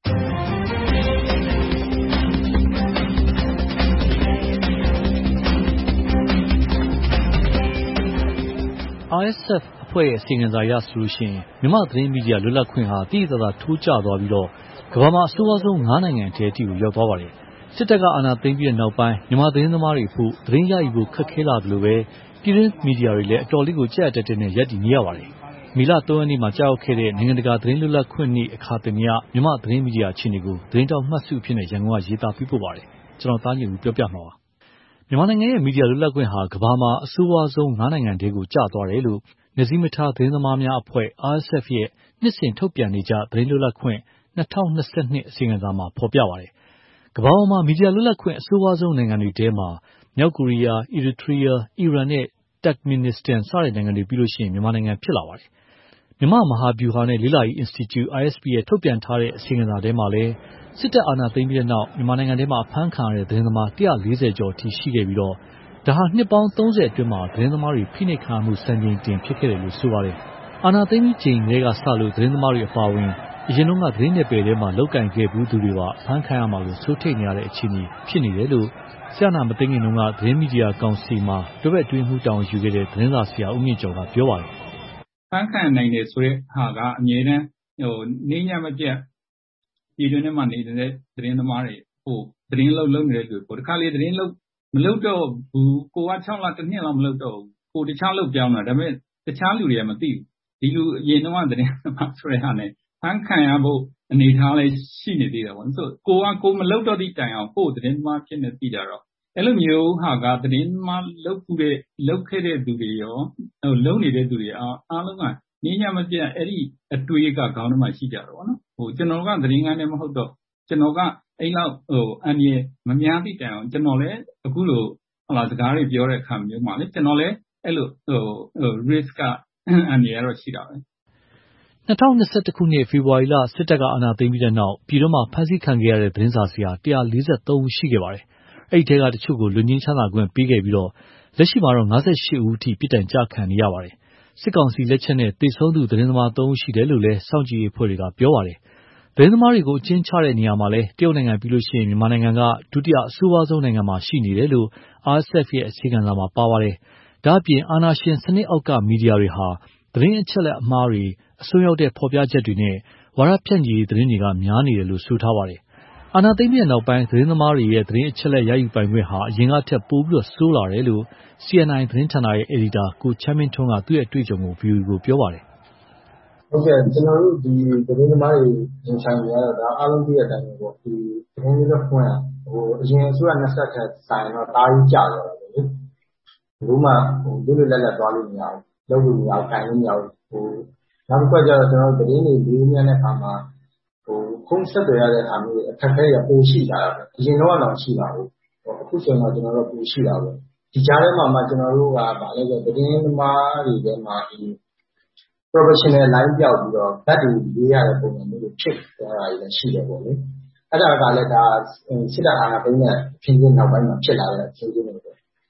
R S F အဖွဲ့ရဲ့အစီရင်ခံစာအရဆိုရင်မြန်မာသတင်းမီဒီယာလွတ်လပ်ခွင့်ဟာတည်တသာထိုးကျသွားပြီးတော့ကမ္ဘာမှာအဆိုးအဆုံး၅နိုင်ငံအထဲအထိကိုရောက်သွားပါတယ်။စစ်တပ်ကအာဏာသိမ်းပြီးတဲ့နောက်ပိုင်းမြန်မာသတင်းသမားတွေဖို့သတင်းရယူဖို့ခက်ခဲလာသလိုပဲပြည်တွင်းမီဒီယာတွေလည်းအတော်လေးကိုကြက်တက်တက်နဲ့ရပ်တည်နေရပါတယ်။မေလ၃ရက်နေ့မှာကြာရောက်ခဲ့တဲ့နိုင်ငံတကာသတင်းလွတ်လပ်ခွင့်နေ့အခါသမယမြန်မာသတင်းမီဒီယာအခြေအနေကိုသတင်းတောက်မှတ်စုအဖြစ်နဲ့ရန်ကုန်ကရေးသားပြပို့ပါတယ်။ကျွန်တော်သားညွန့်ဦးပြောပြမှာပါ။မြန်မာနိုင်ငံရဲ့မီဒီယာလွတ်လပ်ခွင့်ဟာကမ္ဘာမှာအဆိုးဝါးဆုံး၅နိုင်ငံထဲကိုကျသွားတယ်လို့နယ်စည်းမခြားသတင်းသမားများအဖွဲ့ R S F ရဲ့နှစ်စဉ်ထုတ်ပြန်နေကြသတင်းလွတ်လပ်ခွင့်၂၀၂၂အစီရင်ခံစာမှာဖော်ပြပါတယ်။ကမ္ဘာပေါ်မှာမီဒီယာလွတ်လပ်ခွင့်အဆိုးဝါးဆုံးနိုင်ငံတွေထဲမှာမြောက်ကိုရီးယား၊အီရီထရီးယား၊အီရန်နဲ့တက်မင်နစ္စတန်စတဲ့နိုင်ငံတွေပြီးလို့ရှိရင်မြန်မာနိုင်ငံဖြစ်လာပါတယ်။မြန်မာမဟာဗျူဟာနဲ့လေ့လာရေး Institute I S P ရဲ့ထုတ်ပြန်ထားတဲ့အစီရင်ခံစာထဲမှာလည်းစစ်တပ်အာဏာသိမ်းပြီးတဲ့နောက်မြန်မာနိုင်ငံထဲမှာအဖမ်းခံရတဲ့သတင်းသမား၁၄၀ကျော်အထိရှိခဲ့ပြီးတော့ဒါဟာနှစ်ပေါင်းသုံးဆယ်အတွင်းမှာသတင်းသမားတွေဖိနှိပ်ခံရမှုစံချိန်တင်ဖြစ်ခဲ့တယ်လို့ဆိုပါတယ်။အာဏာသိမ်းပြီးချိန်ကလေးကစလို့သတင်းသမားတွေအပါအဝင်အရင်ကသတင်းနယ်ပယ်ထဲမှာလောက်ကင်ခဲ့ဘူးသူတွေပါအဖမ်းခံရမှာကိုစိုးထိတ်နေရတဲ့အခြေအနေဖြစ်နေတယ်လို့ဆရာနာမသိငင်တုန်းကသတင်းမီဒီယာကောင်စီမှာတွဲဘက်အတွင်းမှုတောင်းယူခဲ့တဲ့သတင်းစာဆရာဦးမြင့်ကျော်ကပြောပါတယ်။ဖမ်းခံနိုင်တယ်ဆိုတဲ့ဟာကအမြဲတမ်းဟိုနေညမပြတ်ပြည်တွင်းထဲမှာနေတဲ့သတင်းသမားတွေဟိုသတင်းလုပ်လုပ်နေတဲ့လူတွေတခါလေသတင်းလုပ်မလုပ်တော့ဘူးကိုက၆လတစ်နှစ်လောက်မလုပ်တော့ဘူးကိုတခြားလုပ်ပြောင်းတာဒါပေမဲ့တခြားလူတွေကမသိဘူးဒီလူအရင်တော့သတင်းသမားဆိုတဲ့ဟာနဲ့ဖမ်းခံရဖို့အနေထားလေးရှိနေသေးတယ်ပေါ့ဆိုကိုကကိုမလုပ်တော့သည့်တိုင်အောင်ကိုသတင်းသမားဖြစ်နေသိတာတော့အဲ့လိုမျိုးဟာကသတင်းသမားလုပ်ခုတဲ့လုပ်ခဲ့တဲ့သူတွေရောဟိုလုပ်နေတဲ့သူတွေအားအားလုံးကနေညမပြတ်အဲ့ဒီအတွေးကခေါင်းထဲမှာရှိကြတော့ဗောနော်ဟိုကျွန်တော်ကသတင်းကန်းလည်းမဟုတ်တော့ကျွန်တော်ကအဲ့လောက်ဟိုအန်ရမများသည့်တိုင်အောင်ကျွန်တော်လည်းအခုလိုဟလာစကားတွေပြောတဲ့အခါမျိုးမှာလေကျွန်တော်လည်းအဲ့လိုဟိုဟို risk ကအန်ရတော့ရှိတာပဲ၂၀၂၁ခုနှစ်ဖေဖော်ဝါရီလစစ်တပ်ကအာဏာသိမ်းပြီးတဲ့နောက်ပြည်တွင်းမှာဖမ်းဆီးခံခဲ့ရတဲ့သတင်းစာဆရာ၁၄၃ဦးရှိခဲ့ပါတယ်။အဲ့ဒီထဲကတချို့ကိုလွတ်ငြိမ်းချမ်းသာခွင့်ပေးခဲ့ပြီးတော့လက်ရှိမှာတော့၅၈ဦးအထိပြစ်ဒဏ်ကျခံနေရပါတယ်။စစ်ကောင်စီလက်ချက်နဲ့သေဆုံးသူသတင်းသမား၃ဦးရှိတယ်လို့လည်းစောင့်ကြည့်ရေးအဖွဲ့တွေကပြောပါတယ်။သတင်းသမားတွေကိုအကျဉ်းချတဲ့နေရာမှာလည်းတရုတ်နိုင်ငံပြီးလို့ရှိရင်မြန်မာနိုင်ငံကဒုတိယအဆိုးဝါးဆုံးနိုင်ငံမှာရှိနေတယ်လို့ R S F ရဲ့အစီရင်ခံစာမှာပါပါတယ်။ဒါ့အပြင်အာဏာရှင်စနစ်အောက်ကမီဒီယာတွေဟာသတင်းအချက်အလက်အမှားတွေအစွန်းရောက်တဲ့ဖော်ပြချက်တွေနဲ့ဝါဒဖြန့်ချီသတင်းတွေကများနေတယ်လို့ဆိုထားပါတယ်။အာဏာသိမ်းပြီးနောက်ပိုင်းသတင်းသမားတွေရဲ့သတင်းအချက်အလက်ရယူပိုင်ခွင့်ဟာအရင်ကထက်ပိုပြီးဆိုးလာတယ်လို့ C N I သတင်းဌာနရဲ့အယ်ဒီတာကိုချမ်းမင်းထွန်းကသူ့ရဲ့အတွေ့အကြုံကို ဗွီအိုအေကိုပြောပါတယ်။ဟုတ်ကဲ့ကျွန်တော်တို့ဒီသတင်းသမားတွေရင်ဆိုင်နေရတော့ဒါအားလုံးသိတဲ့အတိုင်းပဲပေါ့ဒီသတင်းလွတ်လပ်ခွင့်ဟိုအရင်အစိုးရနှစ်ဆက်ထက်ဆိုင်တော့တားကြီးကြတော့တယ်လေ။ဘူးမှဟိုလွတ်လွတ်လပ်လပ်သွားလို့မရဘူး။လုပ်လို့မရဘူး၊တိုင်လို့မရဘူး။ဟိုနောက်တစ်ခါကျတော့ကျွန်တော်တို့သတင်းတွေလေးမြတ်တဲ့အခါမှာဟိုခုံးဆက်သွယ်ရတဲ့အခါမျိုးအခက်အခဲရပိုရှိလာတာပဲ။အရင်တော့တော့ရှိတာဘူး။ဟိုအခုဆိုရင်တော့ကျွန်တော်တို့ပိုရှိတာပဲ။ဒီကြားထဲမှာမှကျွန်တော်တို့ကဗာလဲဆိုသတင်းသမားတွေထဲမှာဒီ professional line ပြောက်ပြီးတော့ဗတ်တွေရေးရတဲ့ပုံစံမျိုးတွေဖြစ်သွားတာလည်းရှိတယ်ပေါ့လေ။အဲ့ဒါကလည်းဒါစစ်တပ်အာဏာသိမ်းတဲ့ဖြစ်စဉ်နောက်ပိုင်းမှာဖြစ်လာတဲ့အခြေအနေတွေပဲ။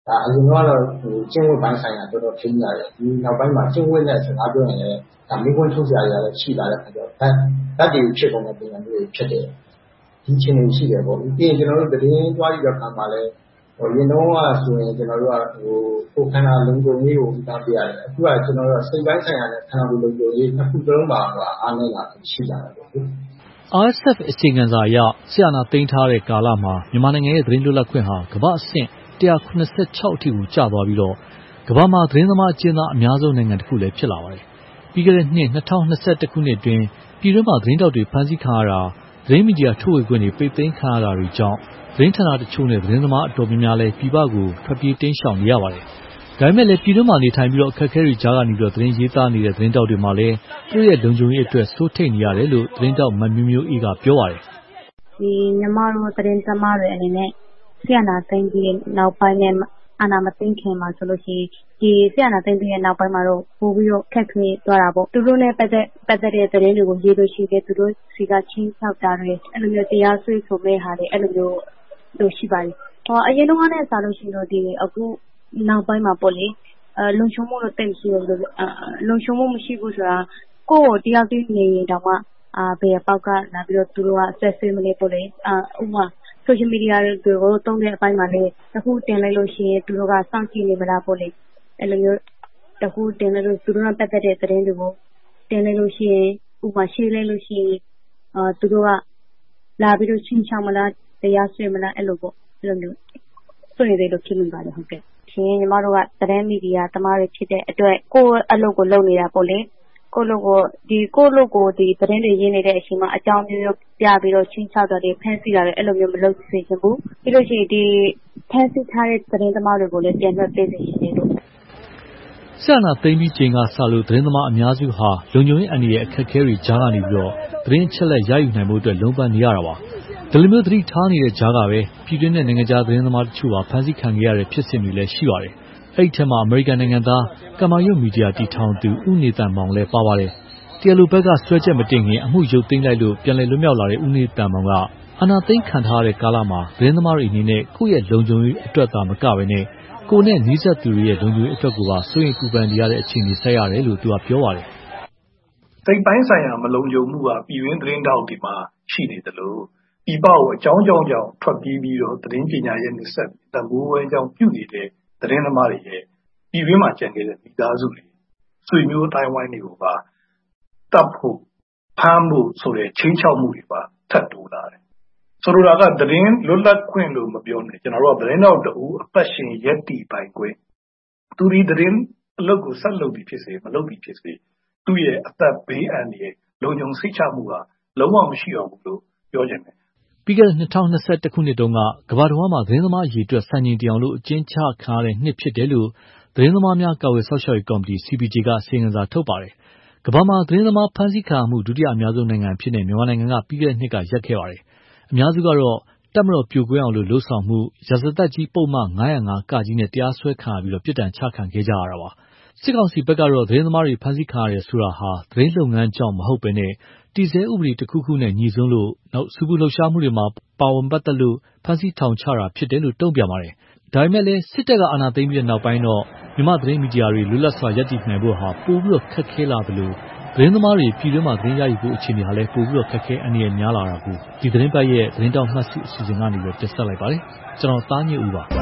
ဒါအရင်ကတော့ဟိုကျင့်ဝတ်ပိုင်းဆိုင်ရာတော်တော်ထိန်းရတယ်ဒီနောက်ပိုင်းမှာကျင့်ဝတ်နဲ့စကားပြောရင်လည်းဒါမိခွန်းထုတ်စရာတွေလည်းရှိလာတဲ့အခါကျတော့ဓာတ်ဓာတ်တွေဖြစ်ကုန်တဲ့ပုံစံမျိုးတွေဖြစ်တယ်ဒီချင်းတွေရှိတယ်ပေါ့ပြီးရင်ကျွန်တော်တို့သတင်းသွားပြီးတော့ခံပါလဲဟိုရင်တော့ဆိုရင်ကျွန်တော်တို့ကဟိုကိုခန္ဓာလုံးကုန်လေးကိုတားပြရတယ်အခုကကျွန်တော်တို့စိတ်ပိုင်းဆိုင်ရာနဲ့ခန္ဓာကိုယ်လုံးကုန်လေးနှစ်ခုစလုံးပါဟိုအားနည်းလာရှိလာတယ်ပေါ့ R S F အစီအစဉ်စာအရဆရာနာသိမ်းထားတဲ့ကာလမှာမြန်မာနိုင်ငံရဲ့သတင်းလွတ်လပ်ခွင့်ဟာကမ္ဘာအဆင့်one eighty-sixအထိကိုကျသွားပြီးတော့ကမ္ဘာမှာသတင်းသမားအကျဉ်းသားအများဆုံးနိုင်ငံတစ်ခုလည်းဖြစ်လာပါတယ်။ပြီးခဲ့တဲ့နှစ်twenty twenty-oneခုနှစ်အတွင်းပြည်တွင်းမှာသတင်းတောက်တွေဖမ်းဆီးခံရတာသတင်းမီဒီယာထုတ်ဝေခွင့်တွေပိတ်သိမ်းခံရတာတွေကြောင့်သတင်းဌာနတချို့နဲ့သတင်းသမားအတော်များများလည်းပြည်ပကိုထွက်ပြေးတိမ်းရှောင်နေရပါတယ်။ဒါပေမဲ့လည်းပြည်တွင်းမှာနေထိုင်ပြီးတော့အခက်အခဲတွေကြားကနေပြီးတော့သတင်းရေးသားနေတဲ့သတင်းတောက်တွေမှာလည်းသူ့ရဲ့လုံခြုံရေးအတွက်စိုးထိတ်နေရတယ်လို့သတင်းတောက်မမျိုးမျိုးအေးကပြောပါတယ်။ဒီမြန်မာတို့သတင်းသမားတွေအနေနဲ့ဆရာနာသိမ်းပြီးနောက်ပိုင်းနဲ့အာဏာမသိမ်းခင်မှာဆိုလို့ရှိရင်ဒီဆရာနာသိမ်းပြီးရဲ့နောက်ပိုင်းမှာတော့ပို့ပြီးတော့ခက်ခဲသွားတာပေါ့သူတို့နဲ့ပတ်သက်ပတ်သက်တဲ့သတင်းတွေကိုရေးလို့ရှိတယ်သူတို့စီကချင်းချောက်တာတွေအဲ့လိုမျိုးတရားစွဲဆိုမဲ့ဟာတွေအဲ့လိုမျိုးလို့ရှိပါတယ်ဟောအရင်တော့နဲ့စားလို့ရှိရင်တော့ဒီအခုနောက်ပိုင်းမှာပေါ့လေအဲလုံခြုံမှုတော့တိတ်မရှိဘူးလို့လုံခြုံမှုမရှိဘူးဆိုတာကိုယ်တရားသိနေရင်တော့မှအာဘယ်ပေါက်ကလာပြီးတော့သူတို့ကဆက်ဆွေးမနေပေါ့လေအာဥပမာsocial media တွေကိုတုံးတဲ့အပိုင်းမှာလည်းတခုတင်လိုက်လို့ရှိရင်သူတို့ကစောင့်ကြည့်နေမလားပေါ့လေအဲ့လိုမျိုးတခုတင်လိုက်လို့သူတို့ကပတ်သက်တဲ့သတင်းတွေကိုတင်လိုက်လို့ရှိရင်ဥပမာရှင်းလိုက်လို့ရှိရင်အာသူတို့ကလာပြီးတော့ချင်းချောင်းမလားတရားစွဲမလားအဲ့လိုပေါ့အဲ့လိုမျိုးဆွေးနွေးတယ်လို့ဖြစ်နေပါတယ်ဟုတ်ကဲ့ရှင်ညီမတို့ကသတင်းမီဒီယာတမားတွေဖြစ်တဲ့အတွက်ကိုယ့်အလုပ်ကိုလုပ်နေတာပေါ့လေကိုလိုကိုဒီကိုလိုကိုဒီသတင်းတွေရင်းနေတဲ့အချိန်မှာအကြောင်းမျိုးမျိုးပြပြီးတော့ချင်းချောက်တာတွေဖန်ဆီးတာတွေအဲ့လိုမျိုးမလုပ်စေချင်ဘူးပြီးလို့ရှိရင်ဒီဖန်ဆီးထားတဲ့သတင်းသမားတွေကိုလည်းပြန်လွှတ်ပေးစေချင်တယ်လို့ဆရာနာသိမ်းပြီးချိန်ကစလို့သတင်းသမားအများစုဟာလုံခြုံရေးအန္တရာယ်အခက်အခဲတွေကြားကနေပြီးတော့သတင်းအချက်လက်ရယူနိုင်မှုအတွက်လုံးပန်းနေရတာပါဒီလိုမျိုးသတိထားနေတဲ့ကြားကပဲပြည်တွင်းနဲ့နိုင်ငံခြားသတင်းသမားတချို့ဟာဖမ်းဆီးခံရတဲ့ဖြစ်စဉ်တွေလည်းရှိပါတယ်အဲ့ဒီထဲမှာအမေရိကန်နိုင်ငံသားကမာရွတ်မီဒီယာတည်ထောင်သူဦးနေတန်မောင်လည်းပါပါတယ်။တရားလိုဘက်ကဆွဲချက်မတင်ခင်အမှုရုပ်သိမ်းလိုက်လို့ပြန်လည်လွတ်မြောက်လာတဲ့ဦးနေတန်မောင်ကအာဏာသိမ်းခံထားရတဲ့ကာလမှာသတင်းသမားတွေအနေနဲ့ကိုယ့်ရဲ့လုံခြုံရေးအတွက်သာမကဘဲနဲ့ကိုယ်နဲ့နှီးစပ်သူတွေရဲ့လုံခြုံရေးအတွက်ကိုပါစိုးရိမ်ပူပန်နေရတဲ့အခြေအနေဆက်ရတယ်လို့သူကပြောပါတယ်။သိပိုင်းဆိုင်ရာမလုံခြုံမှုကပြည်တွင်းသတင်းတောက်တွေမှာရှိနေတယ်လို့ပြည်ပကိုအကြောင်းကြောင်းကြောင့်ထွက်ပြေးပြီးတော့သတင်းပညာရဲ့နှစ်ဆက်တမိုးဝဲကြောင့်ပြုနေတဲ့သတင်းသမားတွေရဲ့ပြည်တွင်းမှာကျန်ခဲ့တဲ့မိသားစုတွေဆွေမျိုးတိုင်းဝိုင်းတွေကိုပါတပ်ဖို့ဖမ်းဖို့ဆိုတဲ့ချင်းချောက်မှုတွေပါထပ်တိုးလာတယ်။ဆိုလိုတာကသတင်းလွတ်လပ်ခွင့်လို့မပြောနဲ့ကျွန်တော်တို့ကသတင်းတော့တူအသက်ရှင်ရက်တည်ပိုင်ခွင့်သူဒီသတင်းအလုပ်ကိုဆက်လုပ်ပြီးဖြစ်စေမလုပ်ပြီးဖြစ်စေသူ့ရဲ့အသက်ဘေးအန္တရာယ်လုံခြုံစိတ်ချမှုဟာလုံးဝမရှိတော့ဘူးလို့ပြောချင်တယ်ပြီးခဲ့တဲ့twenty twenty-oneခုနှစ်တုန်းကကမ္ဘာတော်မှာသတင်းသမားအရေးအတွက်စံချိန်တင်အောင်လို့အကျဉ်းချခံရတဲ့နှစ်ဖြစ်တယ်လို့သတင်းသမားများကာကွယ်ဆောက်ရှောက်ရေးကော်မတီ C P J ကအစီရင်ခံစာထုတ်ပါတယ်။ကမ္ဘာမှာသတင်းသမားဖမ်းဆီးခံရမှုဒုတိယအများဆုံးနိုင်ငံဖြစ်တဲ့မြန်မာနိုင်ငံကပြီးခဲ့တဲ့နှစ်ကရပ်ခဲ့ပါတယ်။အများစုကတော့တပ်မတော်ပြိုကွဲအောင်လို့လှုံ့ဆော်မှုရာဇသတ်ကြီးပုံမှန်nine oh fiveကကြီးနဲ့တရားစွဲခံရပြီးတော့ပြစ်ဒဏ်ချခံခဲ့ကြရတာပါ။စစ်ကောင်စီဘက်ကတော့သတင်းသမားတွေဖမ်းဆီးခံရတယ်ဆိုတာဟာသတင်းလုပ်ငန်းကြောင့်မဟုတ်ဘဲနဲ့တည်ဆဲဥပဒေတစ်ခုခုနဲ့ညီစွန်းလို့နောက်စုဘူးလှုပ်ရှားမှုတွေမှာပါဝင်ပတ်သက်လို့ဖမ်းဆီးထောင်ချတာဖြစ်တယ်လို့တုံ့ပြန်ပါတယ်။ဒါပေမဲ့လည်းစစ်တပ်ကအာဏာသိမ်းပြီးတဲ့နောက်ပိုင်းတော့မြန်မာသတင်းမီဒီယာတွေလွတ်လပ်စွာရပ်တည်နိုင်ဖို့ဟာပိုပြီးတော့ခက်ခဲလာသလိုသတင်းသမားတွေပြည်တွင်းမှာသတင်းရယူဖို့အခြေအနေဟာလည်းပိုပြီးတော့ခက်ခဲအန္တရာယ်များလာတာကိုဒီသတင်းပတ်ရဲ့သတင်းတောက်မှတ်စုအစီအစဉ်ကနေပြီးတင်ဆက်လိုက်ပါတယ်။ကျွန်တော်သားညွန့်ဦးပါ။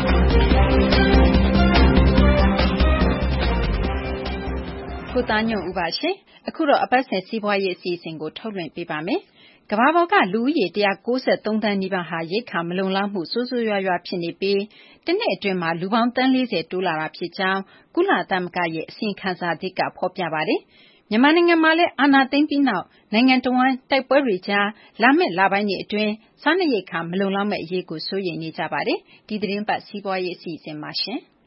ကိုသားညွန့်ဦးပါရှင်။အခုတော့အပတ်စဉ်စီးပွားရေးအစီအစဉ်ကိုထုတ်လွှင့်ပေးပါမယ်။ကမ္ဘာပေါ်ကလူဦးရေone ninety-threeသန်းနီးပါးဟာရိက္ခာမလုံလောက်မှုဆိုးဆိုးရွားရွားဖြစ်နေပြီးတနှစ်အတွင်းမှာလူပေါင်းသန်းfortyတိုးလာတာဖြစ်ကြောင်းကုလသမဂ္ဂရဲ့အစီရင်ခံစာသစ်ကဖော်ပြပါတယ်။မြန်မာနိုင်ငံမှာလည်းအာဏာသိမ်းပြီးနောက်နိုင်ငံတဝန်းတိုက်ပွဲတွေကြားလာမယ့်လပိုင်းတွေအတွင်းစားနပ်ရိက္ခာမလုံလောက်မယ့်အရေးကိုစိုးရိမ်နေကြပါတယ်။ဒီသတင်းပတ်စီးပွားရေးအစီအစဉ်မှာရှင်။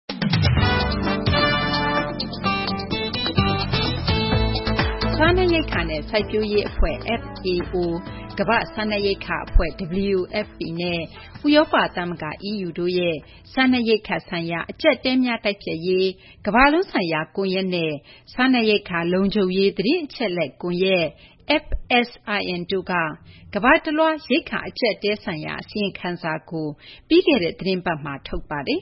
စားနပ်ရိက္ခာနဲ့စိုက်ပျိုးရေးအဖွဲ့ F A O ကမ္ဘာ့စားနပ်ရိက္ခာအဖွဲ့ W F P နဲ့ဥရောပသမဂ္ဂ E U တို့ရဲ့စားနပ်ရိက္ခာဆိုင်ရာအကျပ်အတည်းများတိုက်ဖျက်ရေးကမ္ဘာလုံးဆိုင်ရာကွန်ရက်နဲ့စားနပ်ရိက္ခာလုံခြုံရေးသတင်းအချက်အလက်ကွန်ရက် F S I N တို့ကကမ္ဘာတလွှားရိက္ခာအကျပ်အတည်းဆိုင်ရာအစီရင်ခံစာကိုပြီးခဲ့တဲ့သီတင်းပတ်မှာထုတ်ပါတယ်။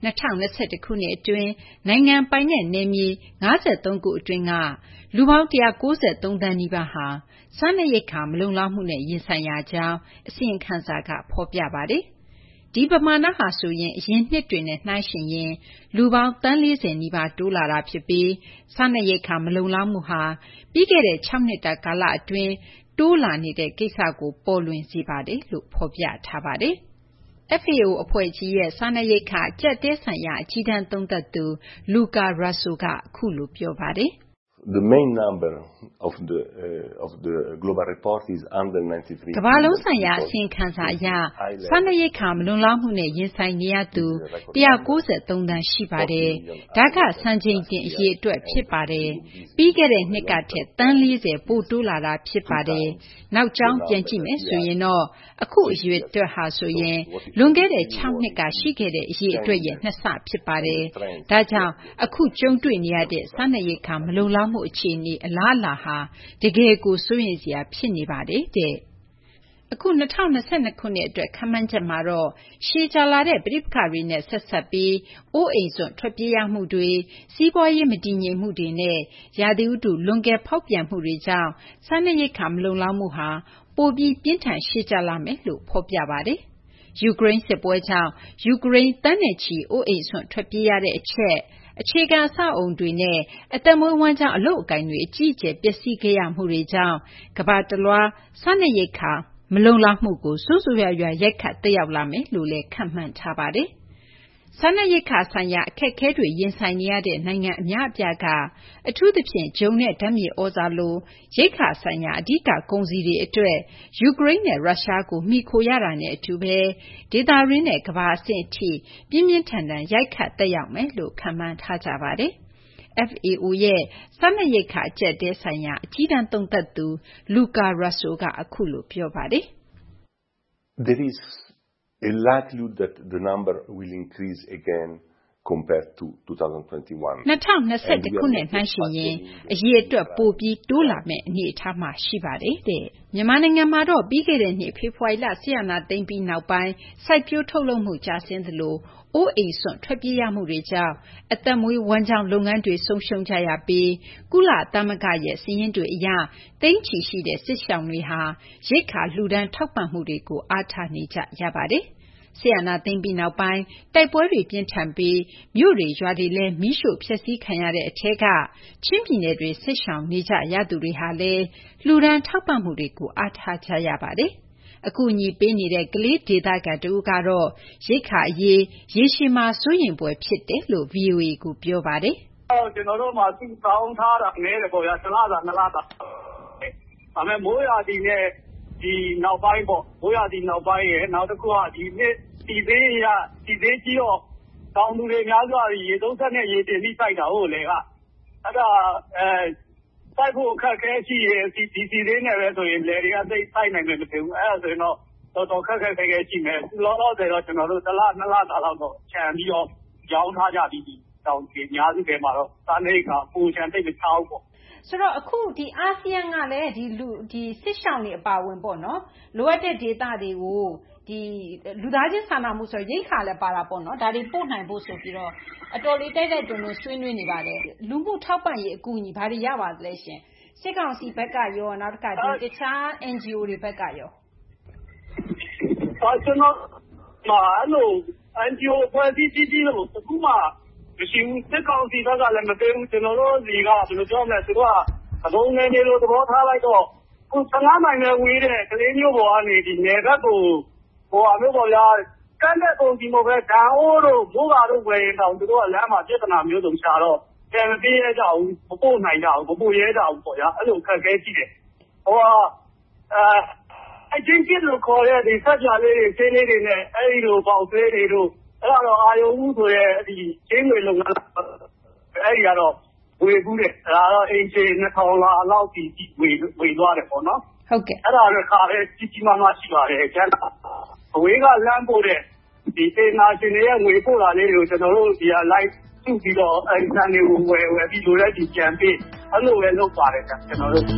၂၀၂၁ ခုနှစ်အတွင်းနိုင်ငံပိုင်တဲ့နယ်မြေ၅၃ခုအတွင်းကလူပေါင်း၁၉၃သန်းနီးပါးဟာစားနပ်ရိက္ခာမလုံလောက်မှုနဲ့ရင်ဆိုင်ရကြောင်းအစီရင်ခံစာကဖော်ပြပါတယ်။ဒီပမာဏဟာဆိုရင်အရင်နှစ်တွေနဲ့နှိုင်းယှဉ်ရင်လူပေါင်းသန်း၄၀နီးပါးတိုးလာတာဖြစ်ပြီးစားနပ်ရိက္ခာမလုံလောက်မှုဟာပြီးခဲ့တဲ့၆နှစ်တာကာလအတွင်းတိုးလာနေတဲ့ကိစ္စကိုပေါ်လွင်စေပါတယ်လို့ဖော်ပြထားပါတယ်။ F A O အဖွဲ့ကြီးရဲ့စားနပ်ရိက္ခာအကျပ်အတည်းဆိုင်ရာအကြီးတန်းသုံးသပ်သူ Luca Russo ကအခုလိုပြောပါတယ်။ The main number of the uh, of the global report is under ninety-three ကမ္ဘာလုံးဆိုင်ရာအစီရင်ခံစာအရစားနပ်ရိက္ခာမလုံလောက်မှုနဲ့ရင်ဆိုင်နေရသူone hundred ninety-threeသန်းရှိပါတယ်။ဒါကစံချိန်တင်အရေအတွက်ဖြစ်ပါတယ်။ပြီးခဲ့တဲ့နှစ်ကထက်သန်း၄၀ပိုတိုးလာတာဖြစ်ပါတယ်။နောက်ကြောင်းပြန်ကြည့်မယ်ဆိုရင်တော့အခုအရေအတွက်ဟာဆိုရင်လွန်ခဲ့တဲ့၆နှစ်ကရှိခဲ့တဲ့အရေအတွက်ရဲ့နှစ်ဆဖြစ်ပါတယ်။ဒါကြောင့်အခုကြုံတွေ့နေရတဲ့စားနပ်ရိက္ခာမလုံလောက်မှုအခြေအနေအလားအလာဟာတကယ်ကိုစိုးရိမ်စရာဖြစ်နေပါတယ်တဲ့။အခု၂၀၂၂ခုနှစ်အတွက်ခန့်မှန်းချက်မှာတော့ရှည်ကြာလာတဲ့ပဋိပက္ခတွေနဲ့ဆက်စပ်ပြီးအိုးအိမ်စွန့်ထွက်ပြေးရမှုတွေစီးပွားရေးမတည်ငြိမ်မှုတွေနဲ့ရာသီဥတုလွန်ကဲဖောက်ပြန်မှုတွေကြောင့်စားနပ်ရိက္ခာမလုံလောက်မှုဟာပိုပြီးပြင်းထန်ရှည်ကြာလာမယ်လို့ဖော်ပြပါတယ်။ယူကရိန်းစစ်ပွဲကြောင့်ယူကရိန်းသန်းနဲ့ချီအိုးအိမ်စွန့်ထွက်ပြေးရတဲ့အချက်အခြေခံအဆောက်အအုံတွေနဲ့အသက်မွေးဝမ်းကျောင်းအလုပ်အကိုင်တွေအကြီးအကျယ်ပျက်စီးခဲ့ရမှုတွေကြောင့်ကမ္ဘာတလွှားစားနပ်ရိက္ခာမလုံလောက်မှုကိုဆိုးဆိုးရွားရွားရိုက်ခတ်သက်ရောက်လာမယ်လို့လည်းခန့်မှန်းထားပါတယ်။စားနပ်ရိက္ခာဆိုင်ရာအခက်အခဲတွေရင်ဆိုင်နေရတဲ့နိုင်ငံအများအပြားကအထူးသဖြင့်ဂျုံနဲ့ဓာတ်မြေဩဇာလိုရိက္ခာဆိုင်ရာအဓိကကုန်စည်တွေအတွက်ယူကရိန်းနဲ့ရုရှားကိုမှီခိုရတာနဲ့အတူပဲဒေသတွင်းနဲ့ကမ္ဘာအဆင့်အထိပြင်းပြင်းထန်ထန်ရိုက်ခတ်သက်ရောက်မယ်လို့ခန့်မှန်းထားကြပါတယ်။ F A O ရဲ့စားနပ်ရိက္ခာအကျပ်အတည်းဆိုင်ရာအကြီးတန်းသုံးသပ်သူ Luca Russo ကအခုလိုပြောပါတယ်။ There is a likelihood that the number will increase again compared to twenty twenty-one ၂၀၂၁ခုနှစ်နှိုင်းယှဉ်ရင်အရေအတွက်ပိုပြီးတိုးလာမယ့်အနေအထားမှာရှိပါတယ်တဲ့။မြန်မာနိုင်ငံမှာတော့ပြီးခဲ့တဲ့နှစ်ဖေဖော်ဝါရီလစစ်အာဏာသိမ်းပြီးနောက်ပိုင်းစိုက်ပျိုးထုတ်လုပ်မှုကျဆင်းသလိုအိုးအိမ်စွန့်ထွက်ပြေးရမှုတွေကြောင့်အသက်မွေးဝမ်းကျောင်းလုပ်ငန်းတွေဆုံးရှုံးကြရပြီးကုလသမဂ္ဂရဲ့စာရင်းတွေအရသိန်းချီရှိတဲ့စစ်ရှောင်တွေဟာရိက္ခာလှူဒါန်းထောက်ပံ့မှုတွေကိုအားထားနေကြရပါတယ်။စစ်အာဏာသိမ်းပြီးနောက်ပိုင်းတိုက်ပွဲတွေပြင်းထန်ပြီးမြို့တွေရွာတွေလည်းမီးရှို့ဖျက်ဆီးခံရတဲ့အထဲကချင်းပြည်နယ်တွေစစ်ရှောင်နေကြရသူတွေဟာလည်းလှူဒါန်းထောက်ပံ့မှုတွေကိုအားထားကြရပါတယ်။အကူအညီပေးနေတဲ့ကလေးဒေသခံတဦးကတော့ရိက္ခာအရေးရေရှည်မှာစိုးရိမ်ဖွယ်ဖြစ်တယ်လို့ V O A ကိုပြောပါတယ်။အော်ကျွန်တော်တို့မှာစုဆောင်းထားတာနည်းတယ်ပေါ့ဗျာတစ်လသာနှစ်လသာဒါပေမဲ့မိုးရာသီနဲ့ဒီနောက်ပိုင်းပေါ့မိုးရာသီနောက်ပိုင်းရယ်နောက်တစ်ခုကဒီနှစ်ဒီသေးရဒီသေးကြီးတော့တောင်သူတွေများစွာရေသုံးဆက်နဲ့ရေတင်ပြီးစိုက်တာဟုတ်လေကအဲ့ဒါအဲစိုက်ဖို့အခက်အခဲရှိရင်ဒီဒီစီသေးနဲ့ပဲဆိုရင်လေတွေကသိစိုက်နိုင်မယ်မဖြစ်ဘူးအဲ့ဒါဆိုရင်တော့တော်တော်ခက်ခက်ခဲခဲရှိမယ်လောလောဆယ်တော့ကျွန်တော်တို့တစ်လနှစ်လသာလောက်တော့ခြံပြီးတော့ရောင်းထားကြပြီးတောင်ဒီအများစုတွေမှာတော့စားနေကပုံချံတိတ်မချအောင်ပေါ့ဆိုတော့အခုဒီအာဆီယံကလည်းဒီလူဒီစစ်ရှောင်းတွေအပါဝင်ပေါ့နော်လိုအပ်တဲ့ဒေသတွေကိုဒီလူသားချင်းစာနာမှုဆိုရိတ်ခါလည်းပါတာပေါ့နော်ဒါတွေပို့နိုင်ဖို့ဆိုပြီးတော့အတော်လေးတိုက်တိုက်တွန်းတွန်းဆွေးနွေးနေပါတယ်လူမှုထောက်ပံ့ရေးအကူအညီဘာတွေရပါသလဲရှင်စစ်ကောင်စီဘက်ကရောနောက်တစ်ခါဒီတခြား N G O တွေဘက်ကရောအာကျွန်တော်မာလို့ N G O ဖွဲ့စည်းတည်တည်လို့အခုမှမရှိဘူးစစ်ကောင်စီဘက်ကလည်းမပေးဘူးကျွန်တော်တို့ဒီကဘယ်လိုပြောမလဲသူတို့ကအကုန်ငယ်နေလို့သဘောထားလိုက်တော့ခုဆယ်ငါးမိုင်နဲ့ဝေးတဲ့ကလေးမျိုးပေါ်ကနေဒီနယ်ဘက်ကိုဟိုအမျိုးပေါ်ရကန်းတဲ့ပုံစီမဟုတ်ပဲဓာအိုးတို့မိုးကာတို့ဝယ်ရင်တောင်သူတို့ကလမ်းမှာပြဿနာမျိုးစုံရှာတော့ပြန်မပြေးရကြဘူးမပို့နိုင်ကြဘူးမပို့ရဲကြဘူးပေါ့ဗျာအဲ့လိုခက်ခဲရှိတယ်ဟိုအဲအချင်းချင်းလို့ခေါ်ရတဲ့ဆက်ကြလေးတွေချင်းလေးတွေနဲ့အဲ့ဒီလိုပေါက်သေးတွေတို့အဲ့တော့အာယုံဦးဆိုရဲဒီချင်းတွေလုံလာအဲ့ဒီကတော့ဝေဘူးတဲ့ဒါတော့အင်ဂျီနှစ်ထောင်လာလောက်ဒီဝေဝေသွားတယ်ပေါ့နော်ဟုတ်ကဲ့အဲ့ဒါတော့ခါပဲကြီးကြီးမားမားရှိပါတယ်ကျန်အဝေးကလမ်းပို့တဲ့ဒီဒေနာရှင်တွေရဲ့ငွေပို့လာလေးတွေကိုကျွန်တော်တို့ဒီကလိုက်သူ့ပြီးတော့အဲ့ဒီဆန်တွေကိုဝယ်ဝယ်ပြီးလိုတဲ့ဒီကြံပေးအဲ့လိုပဲလုပ်ပါတယ်ကျွန်တော်တို့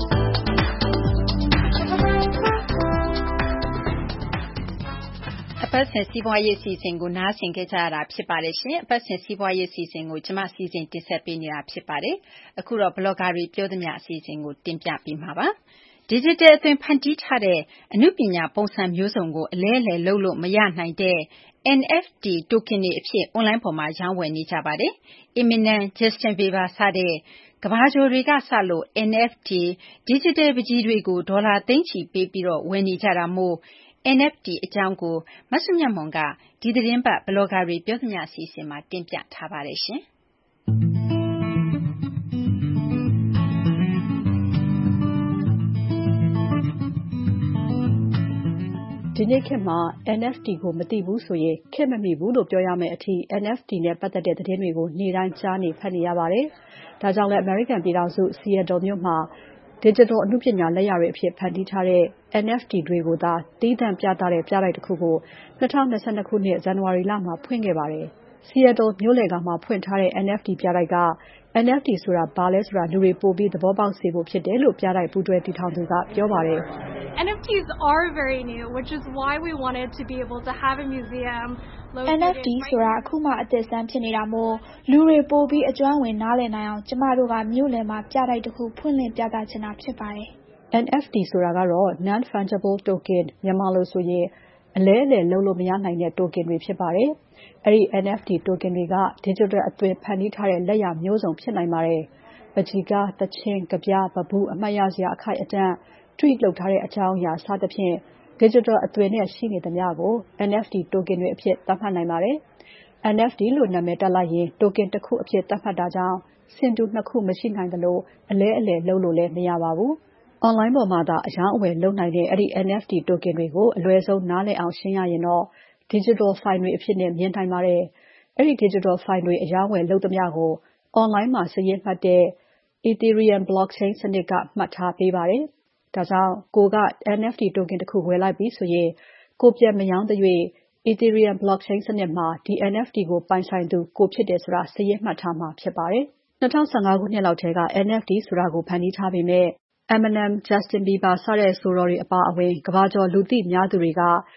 အပပတ်စဉ်စီးပွားရေးအစီအစဉ်ကိုနားဆင်ခဲ့ကြရတာဖြစ်ပါတယ်ရှင်။အပတ်စဉ်စီးပွားရေးအစီအစဉ်ကိုကျမစီစဉ်တင်ဆက်ပေးနေတာဖြစ်ပါတယ်။အခုတော့ဘလော့ဂါတွေပြောသမျှအစီအစဉ်ကိုတင်ပြပေးမှာပါ။ Digital အသွင်ဖန်တီးထားတဲ့အနုပညာပုံစံမျိုးစုံကိုအလဲအလှယ်လုပ်လို့မရနိုင်တဲ့ N F T token တွေအဖြစ်အွန်လိုင်းပေါ်မှာရောင်းဝယ်နေကြပါတယ်။ Eminem, Justin Bieber စတဲ့ကမ္ဘာကျော်တွေကစလို့ N F T Digital ပန်းချီတွေကိုဒေါ်လာသိန်းချီပေးပြီးဝယ်နေကြတာမို့N F T အကြောင်းကိုမစုမြတ်မွန်ကဒီသီတင်းပတ်ဘလော့ဂါတွေပြောသမျှအစီအစဉ်မှာတင်ပြထားပါတယ်ရှင်။ဒီနေ့ခေတ်မှာ N F T ကိုမသိဘူးဆိုရင်ခေတ်မမီဘူးလို့ပြောရမယ့်အထိ N F T နဲ့ပတ်သက်တဲ့သတင်းတွေကိုနေ့တိုင်းကြားနေဖတ်နေရပါတယ်။ဒါကြောင့်လည်း American ပြည်ထောင်စု Seattle မြို့မှာDigital အနုပညာလက်ရာတွေအဖြစ်ဖန်တီးထားတဲ့ N F T တွေကိုသာသီးသန့်ပြသတဲ့ပြတိုက်တစ်ခုကို၂၀၂၂ခုနှစ်ဇန်နဝါရီလမှာဖွင့်ခဲ့ပါတယ်။ Seattle မြို့လယ်ကောင်မှာဖွင့်ထားတဲ့ N F T ပြတိုက်က N F T ဆိုတာဘာလဲဆိုတာလူတွေပိုပြီးသဘောပေါက်စေဖို့ဖြစ်တယ်လို့ပြတိုက်ပူးတွဲတည်ထောင်သူကပြောပါတယ်။ N F Ts are very new, which is why we wanted to be able to have a museum N F T ဆိုတာအခုမှအသစ်ဆန်းဖြစ်နေတာမို့လူတွေပိုပြီးအကျွမ်းဝင်နားလည်နိုင်အောင်ကျမတို့ကမြို့လယ်မှာပြတိုက်တစ်ခုဖွင့်လှစ်ပြသချင်တာဖြစ်ပါတယ်။ N F T ဆိုတာကတော့ Non-Fungible Token မြန်မာလိုဆိုရင်အလဲအလှယ်လုပ်လို့မရနိုင်တဲ့ token တွေဖြစ်ပါတယ်။အဲဒီ N F T token တွေက digital အသွင်ဖန်တီးထားတဲ့လက်ရာမျိုးစုံဖြစ်နိုင်ပါတယ်။ပန်းချီကား၊သီချင်း၊ကဗျာ၊ပန်းပုအမှတ်ရစရာအခိုက်အတန့် tweet လုပ်ထားတဲ့အကြောင်းအရာစသဖြင့် digital အသွင်နဲ့ရှိနေသမျှကို N F T token တွေအဖြစ်သတ်မှတ်နိုင်ပါတယ်။ N F T လို့နာမည်တပ်လိုက်ရင် token တစ်ခုအဖြစ်သတ်မှတ်တာကြောင့်ဆင်တူနှစ်ခုမရှိနိုင်သလိုအလဲအလှယ်လုပ်လို့လည်းမရပါဘူး။ Online ပေါ်မှာသာအရောင်းအဝယ်လုပ်နိုင်တဲ့အဲဒီ N F T token တွေကိုအလွယ်ဆုံးနားလည်အောင်ရှင်းရရင်တော့ digital file တွေအဖြစ်နဲ့မြင်နိုင်ပါတယ်။အဲဒီ digital file တွေအရောင်းအဝယ်လုပ်သမျှကို online မှာစာရင်းမှတ်တဲ့ Ethereum blockchain စနစ်ကမှတ်ထားပေးပါတယ်။ဒါကြောင့်ကိုက N F T token တစ်ခုဝယ်လိုက်ပြီဆိုရင်ကိုပြန်မရောင်းသရွေ့ Ethereum blockchain စနစ်မှာဒီ N F T ကိုပိုင်ဆိုင်သူကိုဖြစ်တယ်ဆိုတာစာရင်းမှတ်ထားမှာဖြစ်ပါတယ်။၂၀၁၅ခုနှစ်လောက်ထဲက N F T ဆိုတာကိုဖန်တီးထားပေမဲ့ Eminem, Justin Bieber စတဲ့ဆိုတော်တွေအပါအဝင်ကမ္ဘာကျော်လူသိများသူတွေက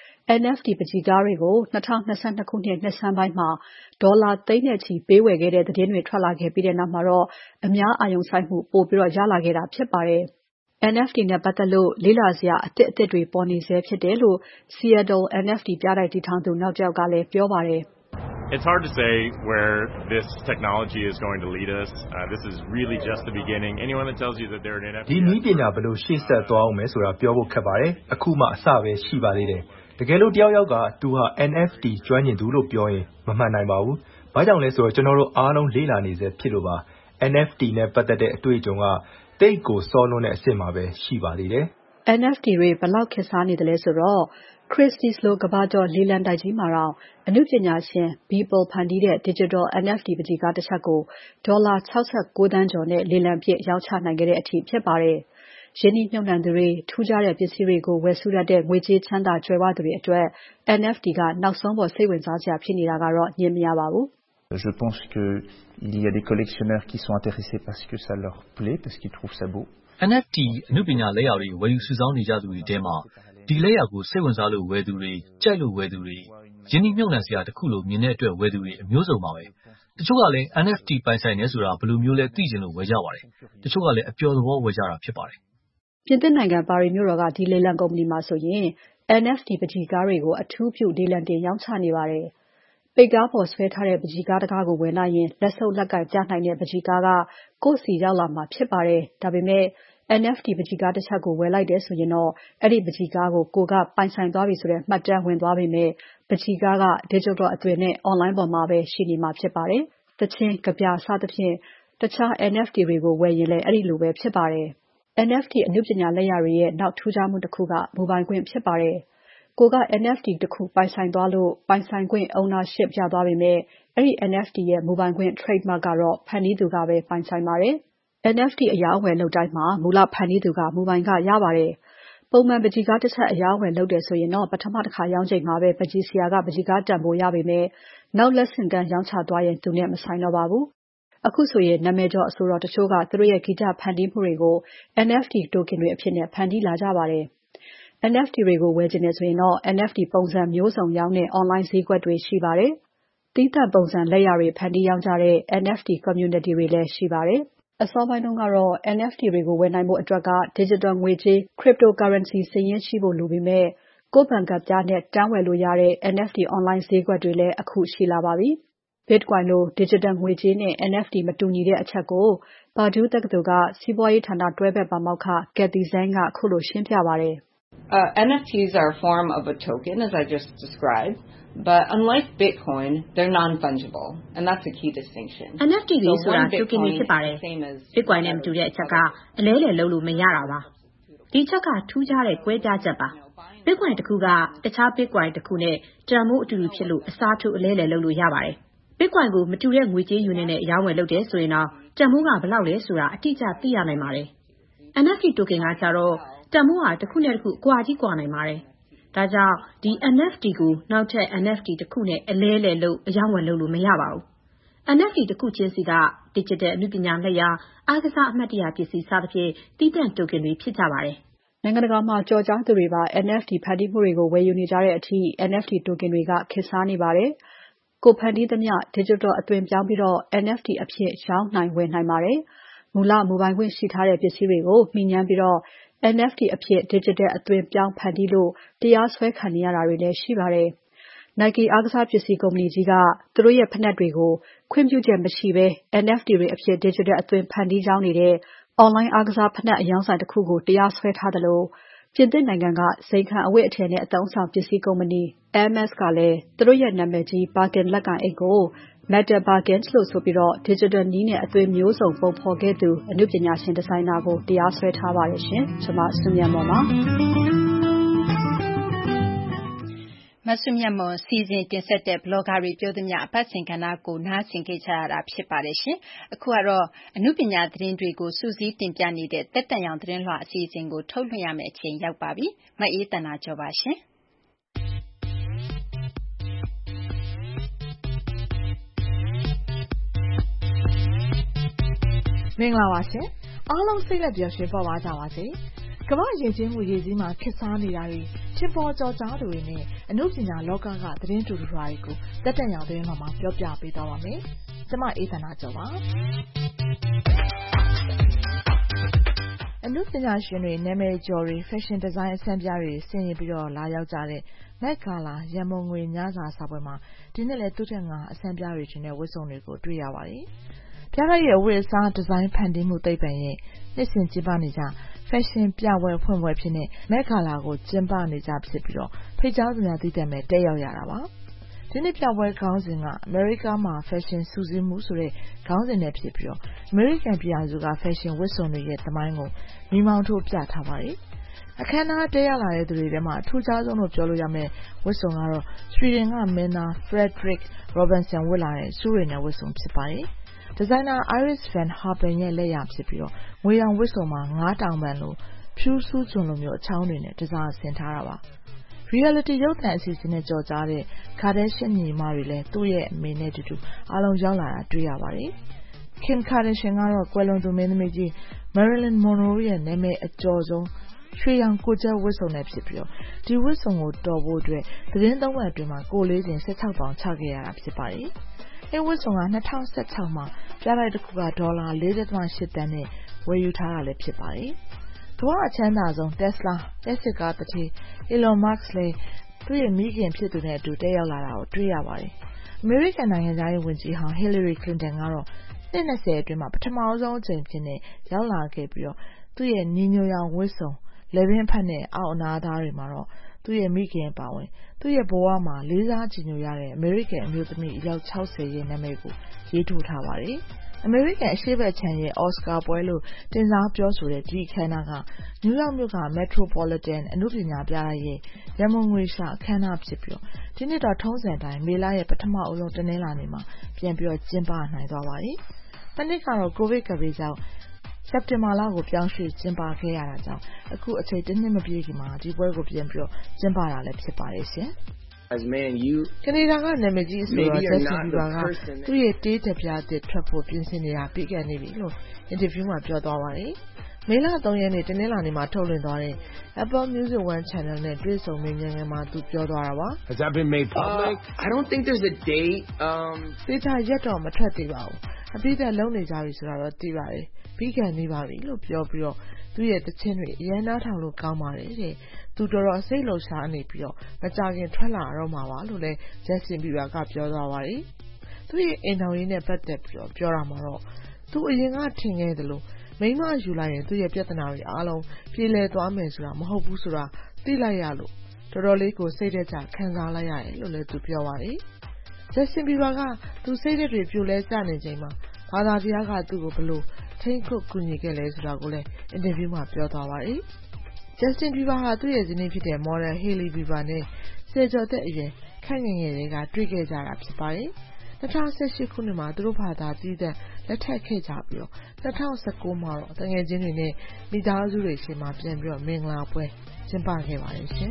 N F T ပန်းချီကားတွေကို၂၀၂၂ခုနှစ်နှစ်ဆန်းပိုင်းမှာဒေါ်လာသိန်းနဲ့ချီပေးဝယ်ခဲ့တဲ့သတင်းတွေထွက်လာခဲ့ပြီးနောက်မှာတော့အများအာရုံစိုက်မှုပိုပြီးရလာခဲ့တာဖြစ်ပါတယ်။ N F T နဲ့ပတ်သက်လို့လေ့လာစရာအသစ်အသစ်တွေပေါ်နေဆဲဖြစ်တယ်လို့ Seattle N F T ပြတိုက်တည်ထောင်သူနောက်တစ်ယောက်ကလည်းပြောပါတယ်။ It's hard to say where this technology is going to lead us. Uh, this is really just the beginning. Anyone that tells you that they're an N F T ဒီနည်းပညာဘယ်လိုရှေ့ဆက်သွားအောင်မယ်ဆိုတာပြောဖို့ခက်ပါတယ်။အခုမှအစပဲရှိပါသေးတယ်။တကယ်လို့တယောက်ယောက်ကသူဟာ N F T ကျွမ်းကျင်သူလို့ပြောရင်မမှန်နိုင်ပါဘူး။ဘာကြောင့်လဲဆိုတော့ကျွန်တော်တို့အားလုံးလေ့လာနေစေဖြစ်လို့ပါ။ N F T နဲ့ပတ်သက်တဲ့အတွေ့အကြုံကတိတ်ကိုစောလွန်းတဲ့အဆင့်မှာပဲရှိပါသေးတယ်။ N F T တွေဘယ်လောက်ခေတ်စားနေသလဲဆိုတော့ Christie's လိုကမ္ဘာကျော်လေလံတိုက်ကြီးမှာတော့အနုပညာရှင် Beeple ဖန်တီးတဲ့ Digital N F T ပန်းချီကားတစ်ချပ်ကိုဒေါ်လာ၆၉သန်းကျော်နဲ့လေလံပစ်ရောင်းချနိုင်ခဲ့တဲ့အထိဖြစ်ပါတယ်။ရင်းနှီးမြှုပ်နှံသူတွေထူးခြားတဲ့ပစ္စည်းတွေကိုဝယ်စုတတ်တဲ့ငွေကြေးချမ်းသာကြွယ်ဝသူတွေအတွက် N F T ကနောက်ဆုံးပေါ်စိတ်ဝင်စားစရာဖြစ်နေတာကတော့ညင်မရပါဘူး။ Je pense que il y a des collectionneurs qui sont intéressés parce que ça leur plaît parce qu'ils trouvent ça beau. N F T အနုပညာလက်ရာတွေဝယ်ယူစုဆောင်းနေကြသူတွေထဲမှာဒီလက်ရာကိုစိတ်ဝင်စားလို့ဝယ်သူတွေကြိုက်လို့ဝယ်သူတွေရင်းနှီးမြှုပ်နှံစရာတစ်ခုလိုမြင်တဲ့အတွက်ဝယ်သူတွေအမျိုးစုံပါပဲ။တချို့ကလည်း N F T ပိုင်ဆိုင်နေဆိုတာဘယ်လိုမျိုးလဲသိချင်လို့ဝယ်ကြပါတယ်။တချို့ကလည်းအပျော်သဘောဝယ်ကြတာဖြစ်ပါတယ်။ပြင်သစ်နိုင်ငံပါရီမြို့တော်ကဒီလေလံကုမ္ပဏီမှာဆိုရင် N F T ပန်းချီကားတွေကိုအထူးပြုလေလံတင်ရောင်းချနေပါတယ်။ပိတ်ကားပေါ်ဆွဲထားတဲ့ပန်းချီကားတကားကိုဝယ်လိုက်ရင်လက်ဆုပ်လက်ကင်ပြနိုင်တဲ့ပန်းချီကားကကိုယ့်စီရောက်လာမှာဖြစ်ပါတယ်။ဒါပေမဲ့N F T ပန်းချီကားတစ်ချပ်ကိုဝယ်လိုက်တယ်ဆိုရင်တော့အဲ့ဒီပန်းချီကားကိုကိုကပိုင်ဆိုင်သွားပြီဆိုတဲ့မှတ်တမ်းဝင်သွားပေမဲ့ပန်းချီကားက digital အသွင်နဲ့ online ပေါ်မှာပဲရှိနေမှာဖြစ်ပါတယ်။သီချင်း၊ကဗျာစသဖြင့်တခြား N F T တွေကိုဝယ်ရင်လည်းအဲ့ဒီလိုပဲဖြစ်ပါတယ်။ N F T အနုပညာလက်ရာတွေရဲ့နောက်ထူးခြားမှုတစ်ခုကမူပိုင်ခွင့်ဖြစ်ပါတယ်။ကိုက N F T တစ်ခုပိုင်ဆိုင်သွားလို့ပိုင်ဆိုင်ခွင့် ownership ရသွားပေမဲ့အဲ့ဒီ N F T ရဲ့မူပိုင်ခွင့် trademark ကတော့ဖန်တီးသူကပဲပိုင်ဆိုင်ပါတယ်။ N F T အရောင်းအဝယ်လုပ်တိုင်းမှာမူလဖန်တီးသူကမူပိုင်ကရပါတယ်။ပုံမှန်ပန်းချီကားတစ်ချက်အရောင်းအဝယ်လုပ်တယ်ဆိုရင်တော့ပထမတစ်ခါရောင်းချိန်မှာပဲပန်းချီဆရာကပန်းချီကားတန်ဖိုးရပေမဲ့နောက်လက်ဆင့်ကမ်းရောင်းချသွားရင်သူနဲ့မဆိုင်တော့ပါဘူး။အခုဆိုရင်နာမည်ကျော်အဆိုတော်တချို့ကသူတို့ရဲ့ဂီတဖန်တီးမှုတွေကို N F T token တွေအဖြစ်နဲ့ဖန်တီးလာကြပါတယ်။ N F T တွေကိုဝယ်ချင်တယ်ဆိုရင်တော့ N F T ပုံစံမျိုးစုံရောင်းတဲ့ online ဈေးကွက်တွေရှိပါတယ်။သီးသန့်ပုံစံလက်ရာတွေဖန်တီးရောင်းကြတဲ့ N F T community တွေလည်းရှိပါတယ်။အစောပိုင်းတုန်းကတော့ N F T တွေကိုဝယ်နိုင်ဖို့အတွက်က digital ငွေကြေး cryptocurrency စာရင်းရှိဖို့လိုပေမဲ့ကိုယ့်ဘဏ်ကဒ်ပြားနဲ့တန်းဝယ်လို့ရတဲ့ N F T online ဈေးကွက်တွေလည်းအခုရှိလာပါပြီ။ Bitcoin လို digital ငွေကြေးနဲ့ N F T မတူညီတဲ့အချက်ကို Purdue တက္ကသိုလ်ကစီးပွားရေးဌာနတွဲဘက်ပါမောက္ခ Kathy Zhang ကခုလိုရှင်းပြပါတယ် Uh, N F Ts are a form of a token, as I just described, but unlike Bitcoin, they're non-fungible, and that's a key distinction. N F T တွေဆိုတာ token တွေဖြစ်ပါတယ်။ Bitcoin နဲ့မတူတဲ့အချက်ကအလဲလဲလုပ်လို့မရတာပါ။ဒီချက်ကထူးခြားတဲ့ကွဲပြားချက်ပါ။ Bitcoin တစ်ခုကတခြား Bitcoin တစ်ခုနဲ့တန်ဖိုးအတူတူဖြစ်လို့အစားထိုးအလဲလဲလုပ်လို့ရပါတယ်။ Bitcoin ကိုမတူတဲ့ငွေကြေး unit နဲ့ရောင်းဝယ်လုပ်တယ်ဆိုရင်တော့တန်ဖိုးကဘယ်လောက်လဲဆိုတာအတိအကျသိရနိုင်ပါတယ်။ N F T token ကကြတော့တန်ဖိုးဟာတစ်ခုနဲ့တစ်ခုအကွာကြီးကွာနိုင်ပါတယ်။ဒါကြောင့်ဒီ N F T ကိုနောက်ထပ် N F T တစ်ခုနဲ့အလဲလဲလုပ်အယောင်းဝယ်လုပ်လို့မရပါဘူး။ N F T တစ်ခုချင်းစီက digital အနုပညာလက်ရာအားကစားအမှတ်တရပစ္စည်းစသဖြင့်တည်တံ့ token တွေဖြစ်ကြပါတယ်။နိုင်ငံတကာမှာကြော်ကြားသူတွေပါ N F T ဖန်တီးမှုတွေကိုဝယ်ယူနေကြတဲ့အထိ N F T token တွေကခေတ်စားနေပါတယ်။ကိုယ်ဖန်တီးသမျှ digital အသွင်ပြောင်းပြီး N F T အဖြစ်ရောင်းနိုင်ဝယ်နိုင်ပါတယ်။မူလမူပိုင်ခွင့်ရှိထားတဲ့ပစ္စည်းတွေကိုမှီငြမ်းပြီး N F T အဖြစ် digital အသွင်ပြောင်းဖန်တီးလို့တရားစွဲခံနေရတာတွေလည်းရှိပါတယ်။ Nike အားကစားပစ္စည်းကုမ္ပဏီကြီးကသူတို့ရဲ့ဖိနပ်တွေကိုခွင့်ပြုချက်မရှိဘဲ N F T တွေအဖြစ် digital အသွင်ဖန်တီးရောင်းနေတဲ့ online အားကစားဖိနပ်အရောင်းဆိုင်တစ်ခုကိုတရားစွဲထားသလိုပြင်သစ်နိုင်ငံကဇိမ်ခံအဝတ်အထည်နဲ့အသုံးအဆောင်ပစ္စည်းကုမ္ပဏီ Hermes ကလည်းသူတို့ရဲ့နာမည်ကြီး Birkin လက်ကိုင်အိတ်ကို Meta Birkins လို့ဆိုပြီး digital နည်းနဲ့အသွင်မျိုးစုံပုံဖော်ခဲ့သူအနုပညာရှင်ဒီဇိုင်နာကိုတရားစွဲထားပါတယ်ရှင်။ကျွန်မစုမြတ်မွန်ပါမဆုမြတ်မွန်စီစဉ်တင်ဆက်တဲ့ blogger တွေပြောသမျှအပတ်စဉ်ကဏ္ဍကိုနားဆင်ခဲ့ကြရတာဖြစ်ပါတယ်ရှင်။အခုကတော့အနုပညာသတင်းတွေကိုစူးစီးတင်ပြနေတဲ့တက်တန်ရောင်သတင်းလွှာအစီအစဉ်ကိုထုတ်လွှင့်ရမယ့်အချိန်ရောက်ပါပြီ။မအေးသန္တာကျော်ပါရှင်။မင်္ဂလာပါရှင်အားလုံးစိတ်လက်ပျော်ရွှင်ပေါ်ပါကြပါစေကမ္ဘာယဉ်ကျေးမှုရည်စည်းမှာခေတ်စားနေတာတွေထင်ပေါ်ကျော်ကြားသူတွေနဲ့အနုပညာလောကကသတင်းတူတူတွေကိုတက်တက်ရောင်သတင်းမှာပြောပြပေးသွားပါမယ်ကျွန်မအေးသန္တာကျော်ပါအနုပညာရှင်တွေနာမည်ကျော်တွေ fashion design အဆန်းပြတွေဆင်ရင်ပြီးတော့လာရောက်ကြတဲ့ Met Gala ရန်ပုံငွေညစာစာပွဲမှာဒီနှစ်လည်းသူထက်ငါအဆန်းပြတွေတင်တဲ့ဝတ်စုံတွေကိုတွေ့ရပါတယ်ပြရရဲ့အဝတ်အစားဒီဇိုင်းဖန်တီးမှုသိပ္ပံရဲ့နှစ်စဉ်ကျင်းပနေကြ fashion ပြပွဲဖွင့်ပွဲဖြစ်တဲ့ Met Gala ကိုကျင်းပနေကြဖြစ်ပြီးတော့ဖိတ်ကြားသူများသိတဲ့မဲ့တက်ရောက်ရတာပါဒီနေ့ပြပွဲခေါင်းစဉ်က America မှာ fashion စူးစီးမှုဆိုတဲ့ခေါင်းစဉ်နဲ့ဖြစ်ပြီးတော့ American ပြည်သူက fashion ဝတ်စုံတွေရဲ့သမိုင်းကိုမိမောင်းထိုးပြထားပါတယ်အခမ်းအနားတက်ရောက်လာတဲ့သူတွေထဲမှာအထူးခြားဆုံးလို့ပြောလို့ရမယ့်ဝတ်စုံကတော့ Sweden ကမင်းသား Fredrik Robinson ဝတ်လာတဲ့စူးရည်နဲ့ဝတ်စုံဖြစ်ပါတယ်ဒီဇိုင်နာ Iris van Herpen ရဲ့လက်ရာဖြစ်ပြီးတော့ငွေရောင်ဝတ်စုံမှာငါးတောင်ပန်လိုဖြူစူးစွန်လိုမျိုးအချောင်းတွေနဲ့ဒီဇိုင်းဆင်ထားတာပါ Reality ရုပ်သံအစီအစဉ်နဲ့ကြော်ကြားတဲ့ Kardashian ညီမတွေလည်းသူ့ရဲ့အမေနဲ့တူတူအားလုံးရောက်လာတာတွေ့ရပါတယ် Kim Kardashian ကတော့ကွယ်လွန်သူမင်းသမီးကြီး Marilyn Monroe ရဲ့နာမည်အကျော်ဆုံးရွှေရောင်ကိုကျဲဝတ်စုံနဲ့ဖြစ်ပြီးတော့ဒီဝတ်စုံကိုတော်ဖို့အတွက်သတင်းသုံးပတ်အတွင်းမှာကိုလေးချင်း၁၆ပေါင်ချခဲ့ရတာဖြစ်ပါတယ်အဲဝတ်စုံက၂၀၁၆မှာပြလိုက်တစ်ခုကဒေါ်လာ ၄.၈ သန်းနဲ့ဝယ်ယူထားတာလည်းဖြစ်ပါတယ်ကမ္ဘာအချမ်းသာဆုံး Tesla လက်စစ်ကားတစ်ထည် Elon Musk လည်းသူ့ရဲ့မိခင်ဖြစ်သူနဲ့အတူတက်ရောက်လာတာကိုတွေ့ရပါတယ်အမေရိကန်နိုင်ငံသားရေးဝန်ကြီးဟောင်း Hillary Clinton ကတော့နှစ်၂၀အတွင်းမှာပထမဆုံးအကြိမ်ဖြစ်နေရောက်လာခဲ့ပြီးတော့သူ့ရဲ့ညီညွတ်ရောင်ဝတ်စုံလေပင်ဖတ်နဲ့အောက်အနာသားတွေမှာတော့သူ့ရဲ့မိခင်ပါဝင်သူ့ရဲ့ဘဝမှာလေးစားကြည်ညိုရတဲ့အမေရိကန်အမျိုးသမီးအယောက်၆၀ရဲ့နာမည်ကိုရေးထိုးထားပါတယ်အမေရိကန်အရှေ့ဘက်ခြမ်းရဲ့အော်စကာပွဲလို့တင်စားပြောဆိုတဲ့ဒီအခမ်းအနားကနယူးယောက်မြို့က Metropolitan အနုပညာပြတိုက်ရဲ့ရန်မုံငွေရှာအခမ်းအနားဖြစ်ပြီးတော့ဒီနှစ်တော့ထုံးစံတိုင်းမေလရဲ့ပထမအဆုံးတနင်္လာနေ့မှာပြန်ပြီးတော့ကျင်းပနိုင်သွားပါတယ်။မနေ့ကတော့ကိုဗစ်ကပ်ဘေးကြောင့်စက်တင်ဘာလကိုပြောင်းရွှေ့ကျင်းပခဲ့ရတာကြောင့်အခုအချိန်တစ်နှစ်မပြည့်ခင်မှာဒီပွဲကိုပြန်ပြီးတော့ကျင်းပတာလည်းဖြစ်ပါတယ်ရှင်။ As man you ကနေဒါကနာမည်ကြီးဆိုတော့ Justin Bieber ကသူ့ရဲ့တေးတပြားတစ်ထွက်ဖို့ပြင်ဆင်နေတာပြီးခဲ့နေပြီလို့ interview မှာပြောသွားပါတယ်မေလသုံးရက်နေ့တနင်္လာနေ့မှာထုတ်လွှင့်သွားတဲ့ Apple Music One Channel နဲ့တွေ့ဆုံမေးမြန်းခန်းမှာသူပြောသွားတာပါ Has that been made public? Uh, I don't think there's a date. Um သေချာရက်တော့မထွက်သေးပါဘူးအပိသက်လုံးနေကြပြီဆိုတာတော့သိပါတယ်ပြီးကန်နေပါပြီလို့ပြောပြီးတော့သူ့ရဲ့တခြင်းတွေအရန်နားထောင်လို့ကောင်းပါတယ်တဲ့သူတော်တော်စိတ်လှုပ်ရှားနေပြီးတော့မကြခင်ထွက်လာတော့မှာပါလို့လည်း Justin Bieber ကပြောသွားပါတယ်သူ့ရဲ့အိမ်တော်ရေးနဲ့ပတ်သက်ပြီးတော့ပြောတာမှာတော့သူအရင်ကထင်ခဲ့တယ်လို့မိမယူလိုက်ရင်သူ့ရဲ့ပြဿနာတွေအားလုံးပြေလည်သွားမယ်ဆိုတာမဟုတ်ဘူးဆိုတာသိလိုက်ရလို့တော်တော်လေးကိုစိတ်သက်သာခံစားလိုက်ရတယ်လို့လည်းသူပြောပါတယ် Justin Bieber ကသူစိတ်သက်တွေပြိုလဲကျနေချိန်မှာဘာသာတရားကသူ့ကိုဘလို့ထိန်းချုပ်ကူညီခဲ့လဲဆိုတာကိုလည်းအင်တာဗျူးမှာပြောသွားပါတယ် Justin Bieber ဟာသူ့ရဲ့ဇနီးဖြစ်တဲ့ model Hailey Bieber နဲ့ဆယ်ကျော်သက်အရွယ်ခန့်ငယ်ငယ်တွေကတွေ့ခဲ့ကြတာဖြစ်ပါတယ်၂၀၁၈ခုနှစ်မှာသူတို့ဘာသာတည်တဲ့လက်ထပ်ခဲ့ကြပြီးတော့၂၀၁၉မှာတော့တငယ်ချင်းတွေနဲ့မိသားစုတွေရှေ့မှာပြန်ပြီးတော့မင်္ဂလာပွဲကျင်းပခဲ့ပါတယ်ရှင်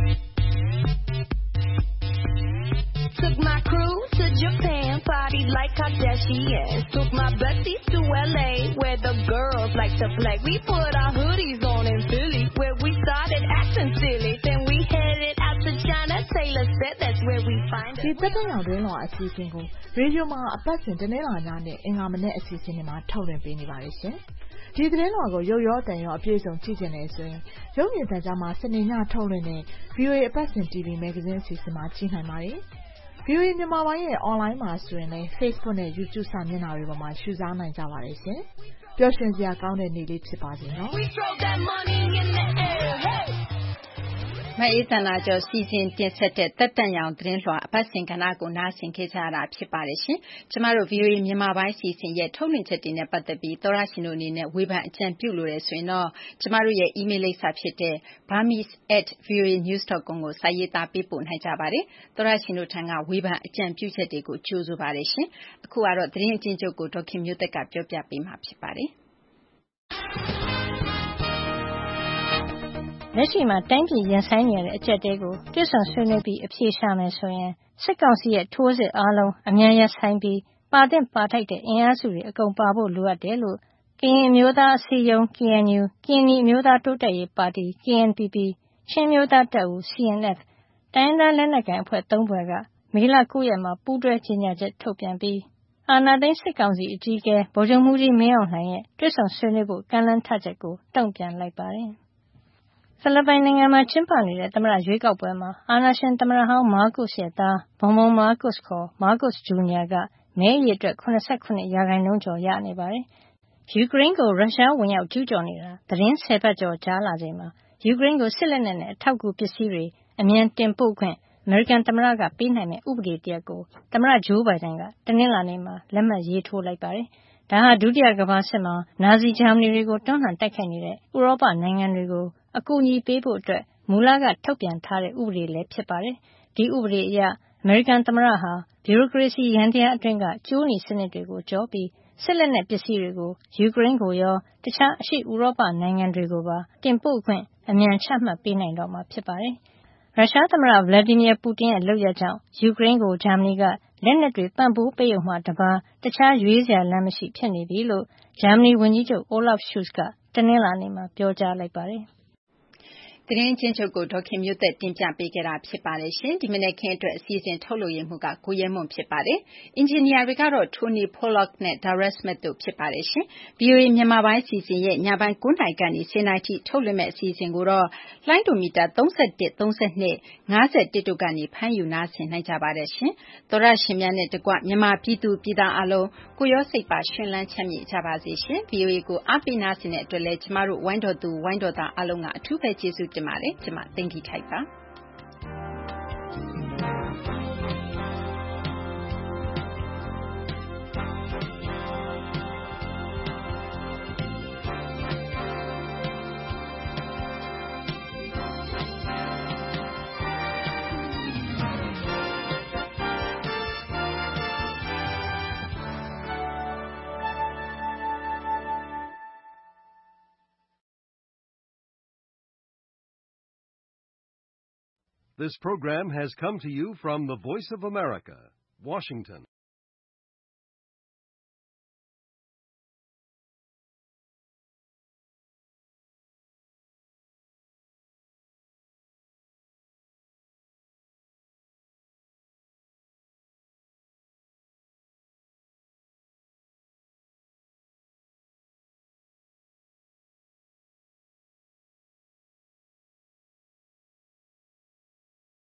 Took my crew to Japan, party like Kardashians. Took my besties to L A, where the girls like to play. We put our hoodies on in Philly, where we started acting silly. Then we headed out to China. Taylor said that's where we find it. ဒီတက်တဲ့အောင်တွင်းလောအစီအစဉ်ကိုရေဒီယိုမှာအပတ်စဉ်တနင်္လာညနဲ့အင်္ဂါမနေ့အစီအစဉ်တွေမှာထုတ်လွှင့်ပေးနေပါတယ်ရှင်။ဒီသတင်းတော်ကိုရုပ်ရောတန်ရောအပြည့်စုံကြည့်ကြနေဆိုရင်ရုပ်မြင်သံကြားမှာစနေညထုတ်လွှင့်တဲ့ V O A အပတ်စဉ် T V Magazine အစီအစဉ်မှာကြည့်နိုင်ပါတယ်။ V O A မြန်မာပိုင်းရဲ့ online မှာဆိုရင်လည်း Facebook နဲ့ YouTube စာမျက်နှာတွေပေါ်မှာရှုစားနိုင်ကြပါတယ်ရှင်။ပျော်ရွှင်စရာကောင်းတဲ့နေ့လေးဖြစ်ပါစေနော်။မအေးသန္တာကျော်စီစဉ်တင်ဆက်တဲ့သက်တန့်ရောင်သတင်းလွှာအပတ်စဉ်ကဏ္ဍကိုနားဆင်ခဲ့ကြရတာဖြစ်ပါတယ်ရှင်။ကျမတို့ V O A မြန်မာပိုင်းစီစဉ်ရဲ့ထုတ်လွှင့်ချက်တွေနဲ့ပတ်သက်ပြီးသောရရှင်တို့အနေနဲ့ဝေဖန်အကြံပြုလိုတယ်ဆိုရင်တော့ကျမတို့ရဲ့ email လိပ်စာဖြစ်တဲ့ burmese at voa news dot com ကိုစာရေးသားပေးပို့နိုင်ကြပါတယ်။သောရရှင်တို့ထံကဝေဖန်အကြံပြုချက်တွေကိုကြိုဆိုပါတယ်ရှင်။အခုကတော့သတင်းအကျဉ်းချုပ်ကိုဒေါက်ခင်မျိုးသက်ကပြောပြပေးမှာဖြစ်ပါတယ်။လက်ရှိမှာတိုင်းပြည်ရင်ဆိုင်နေရတဲ့အကျပ်တဲကိုတွစ်ဆုံဆွေးနွေးပြီးအဖြေရှာမယ်ဆိုရင်စစ်ကောင်စီရဲ့ထိုးစစ်အားလုံးအမြန်ရပ်ဆိုင်းပြီးပါတဲ့ပါထိုက်တဲ့အင်အားစုတွေအကုန်ပါဖို့လိုအပ်တယ်လို့ကရင်အမျိုးသားအစည်းအရုံး K N U ကရင်နီအမျိုးသားတိုးတက်ရေးပါတီ K N P P ချင်းမျိုးသားတပ်ဦး C N F တိုင်းဒေသလက်နက်ကိုင်အဖွဲ့သုံးဖွဲ့ကမေလ၉ရက်မှာပူးတွဲကြေညာချက်ထုတ်ပြန်ပြီးအာဏာသိမ်းစစ်ကောင်စီအကြီးအကဲဗိုလ်ချုပ်မှူးကြီးမင်းအောင်လှိုင်ရဲ့တွစ်ဆုံဆွေးနွေးဖို့ကမ်းလှမ်းထားချက်ကိုတုံ့ပြန်လိုက်ပါတယ်။ဖိလစ်ပိုင်နိုင်ငံမှာကျင်းပနေတဲ့သမ္မတရွေးကောက်ပွဲမှာအာဏာရှင်သမ္မတဟောင်းမားကုစ်ရဲ့သားဘုံဘုံမားကုစ်ခေါ်မားကုစ်ဂျူနီယာကမဲအရေအတွက်၇၇ရာခိုင်နှုန်းကျော်ရနေပါတယ်။ယူကရိန်းကိုရုရှားဝင်ရောက်ကျူးကျော်နေတာသတင်းဆယ်ပတ်ကျော်ကြာလာချိန်မှာယူကရိန်းကိုစစ်လက်နက်နဲ့အထောက်အကူပစ္စည်းတွေအမြန်တင်ပို့ခွင့်အမေရိကန်သမ္မတကပေးနိုင်မယ့်ဥပဒေတရပ်ကိုသမ္မတဂျိုးဘိုင်ဒန်ကတနင်္လာနေ့မှာလက်မှတ်ရေးထိုးလိုက်ပါတယ်။ဒါဟာဒုတိယကမ္ဘာစစ်မှာနာဇီဂျာမနီတွေကိုတွန်းလှန်တိုက်ခိုက်နေတဲ့ဥရောပနိုင်ငံတွေကိုအကူအညီပေးဖို့အတွက်မူလကထုတ်ပြန်ထားတဲ့ဥပဒေလည်းဖြစ်ပါတယ်။ဒီဥပဒေအရအမေရိကန်သမ္မတဟာဗျူရိုကရေစီရန်တရားအတွင်းကကျိုးနီစနစ်တွေကိုကျော်ပြီးစစ်လက်နက်ပစ္စည်းတွေကိုယူကရိန်းကိုရောတခြားအရှေ့ဥရောပနိုင်ငံတွေကိုပါတင်ပို့ခွင့်အမြန်ချမှတ်ပေးနိုင်တော့မှာဖြစ်ပါတယ်။ရုရှားသမ္မတဗလာဒီမီယာပူတင်ရဲ့လုပ်ရပ်ကြောင့်ယူကရိန်းကိုဂျာမနီကလက်နက်တွေပံ့ပိုးပေးုံမှတပါတခြားရွေးစရာလမ်းမရှိဖြစ်နေပြီလို့ဂျာမနီဝန်ကြီးချုပ် Olaf Scholz ကတနင်္လာနေ့မှာပြောကြားလိုက်ပါတယ်။သတင်းချင်းချုပ်ကိုဒေါက်ခင်မျိုးသက်တင်ပြပေးခဲ့တာဖြစ်ပါတယ်ရှင်ဒီမနေ့ခင်းအတွက်အစီအစဉ်ထုတ်လို့ရမှုကကိုရဲမွန်ဖြစ်ပါတယ်အင်ဂျင်နီယာတွေကတော့ Tony Pollock နဲ့ Dara Smith တို့ဖြစ်ပါတယ်ရှင် V O A မြန်မာပိုင်းစီစဉ်ရဲ့ညပိုင်း၉နာရီကနေ၁၀နာရီထိထုတ်လွှင့်မဲ့အစီအစဉ်ကိုတော့လိုင်းဒိုမီတာ၃၁ ၃၂ ၅၁တို့ကနေဖမ်းယူနားဆင်နိုင်ကြပါတယ်ရှင်သောရရှင်များနဲ့တကွမြန်မာပြည်သူပြည်သားအလုံးကိုရောစိတ်ပါရှင်လန်းချမ်းမြေ့ကြပါစေရှင် V O A ကိုအားပေးနားဆင်တဲ့အတွက်လည်းကျမတို့ဝိုင်းတော်သူဝိုင်းတော်သားအလုံးကအထူးပဲကျေးဇူးတင်ပါတယ်ကျမသိင်္ဂီထိုက်ပါ This program has come to you from the Voice of America, Washington.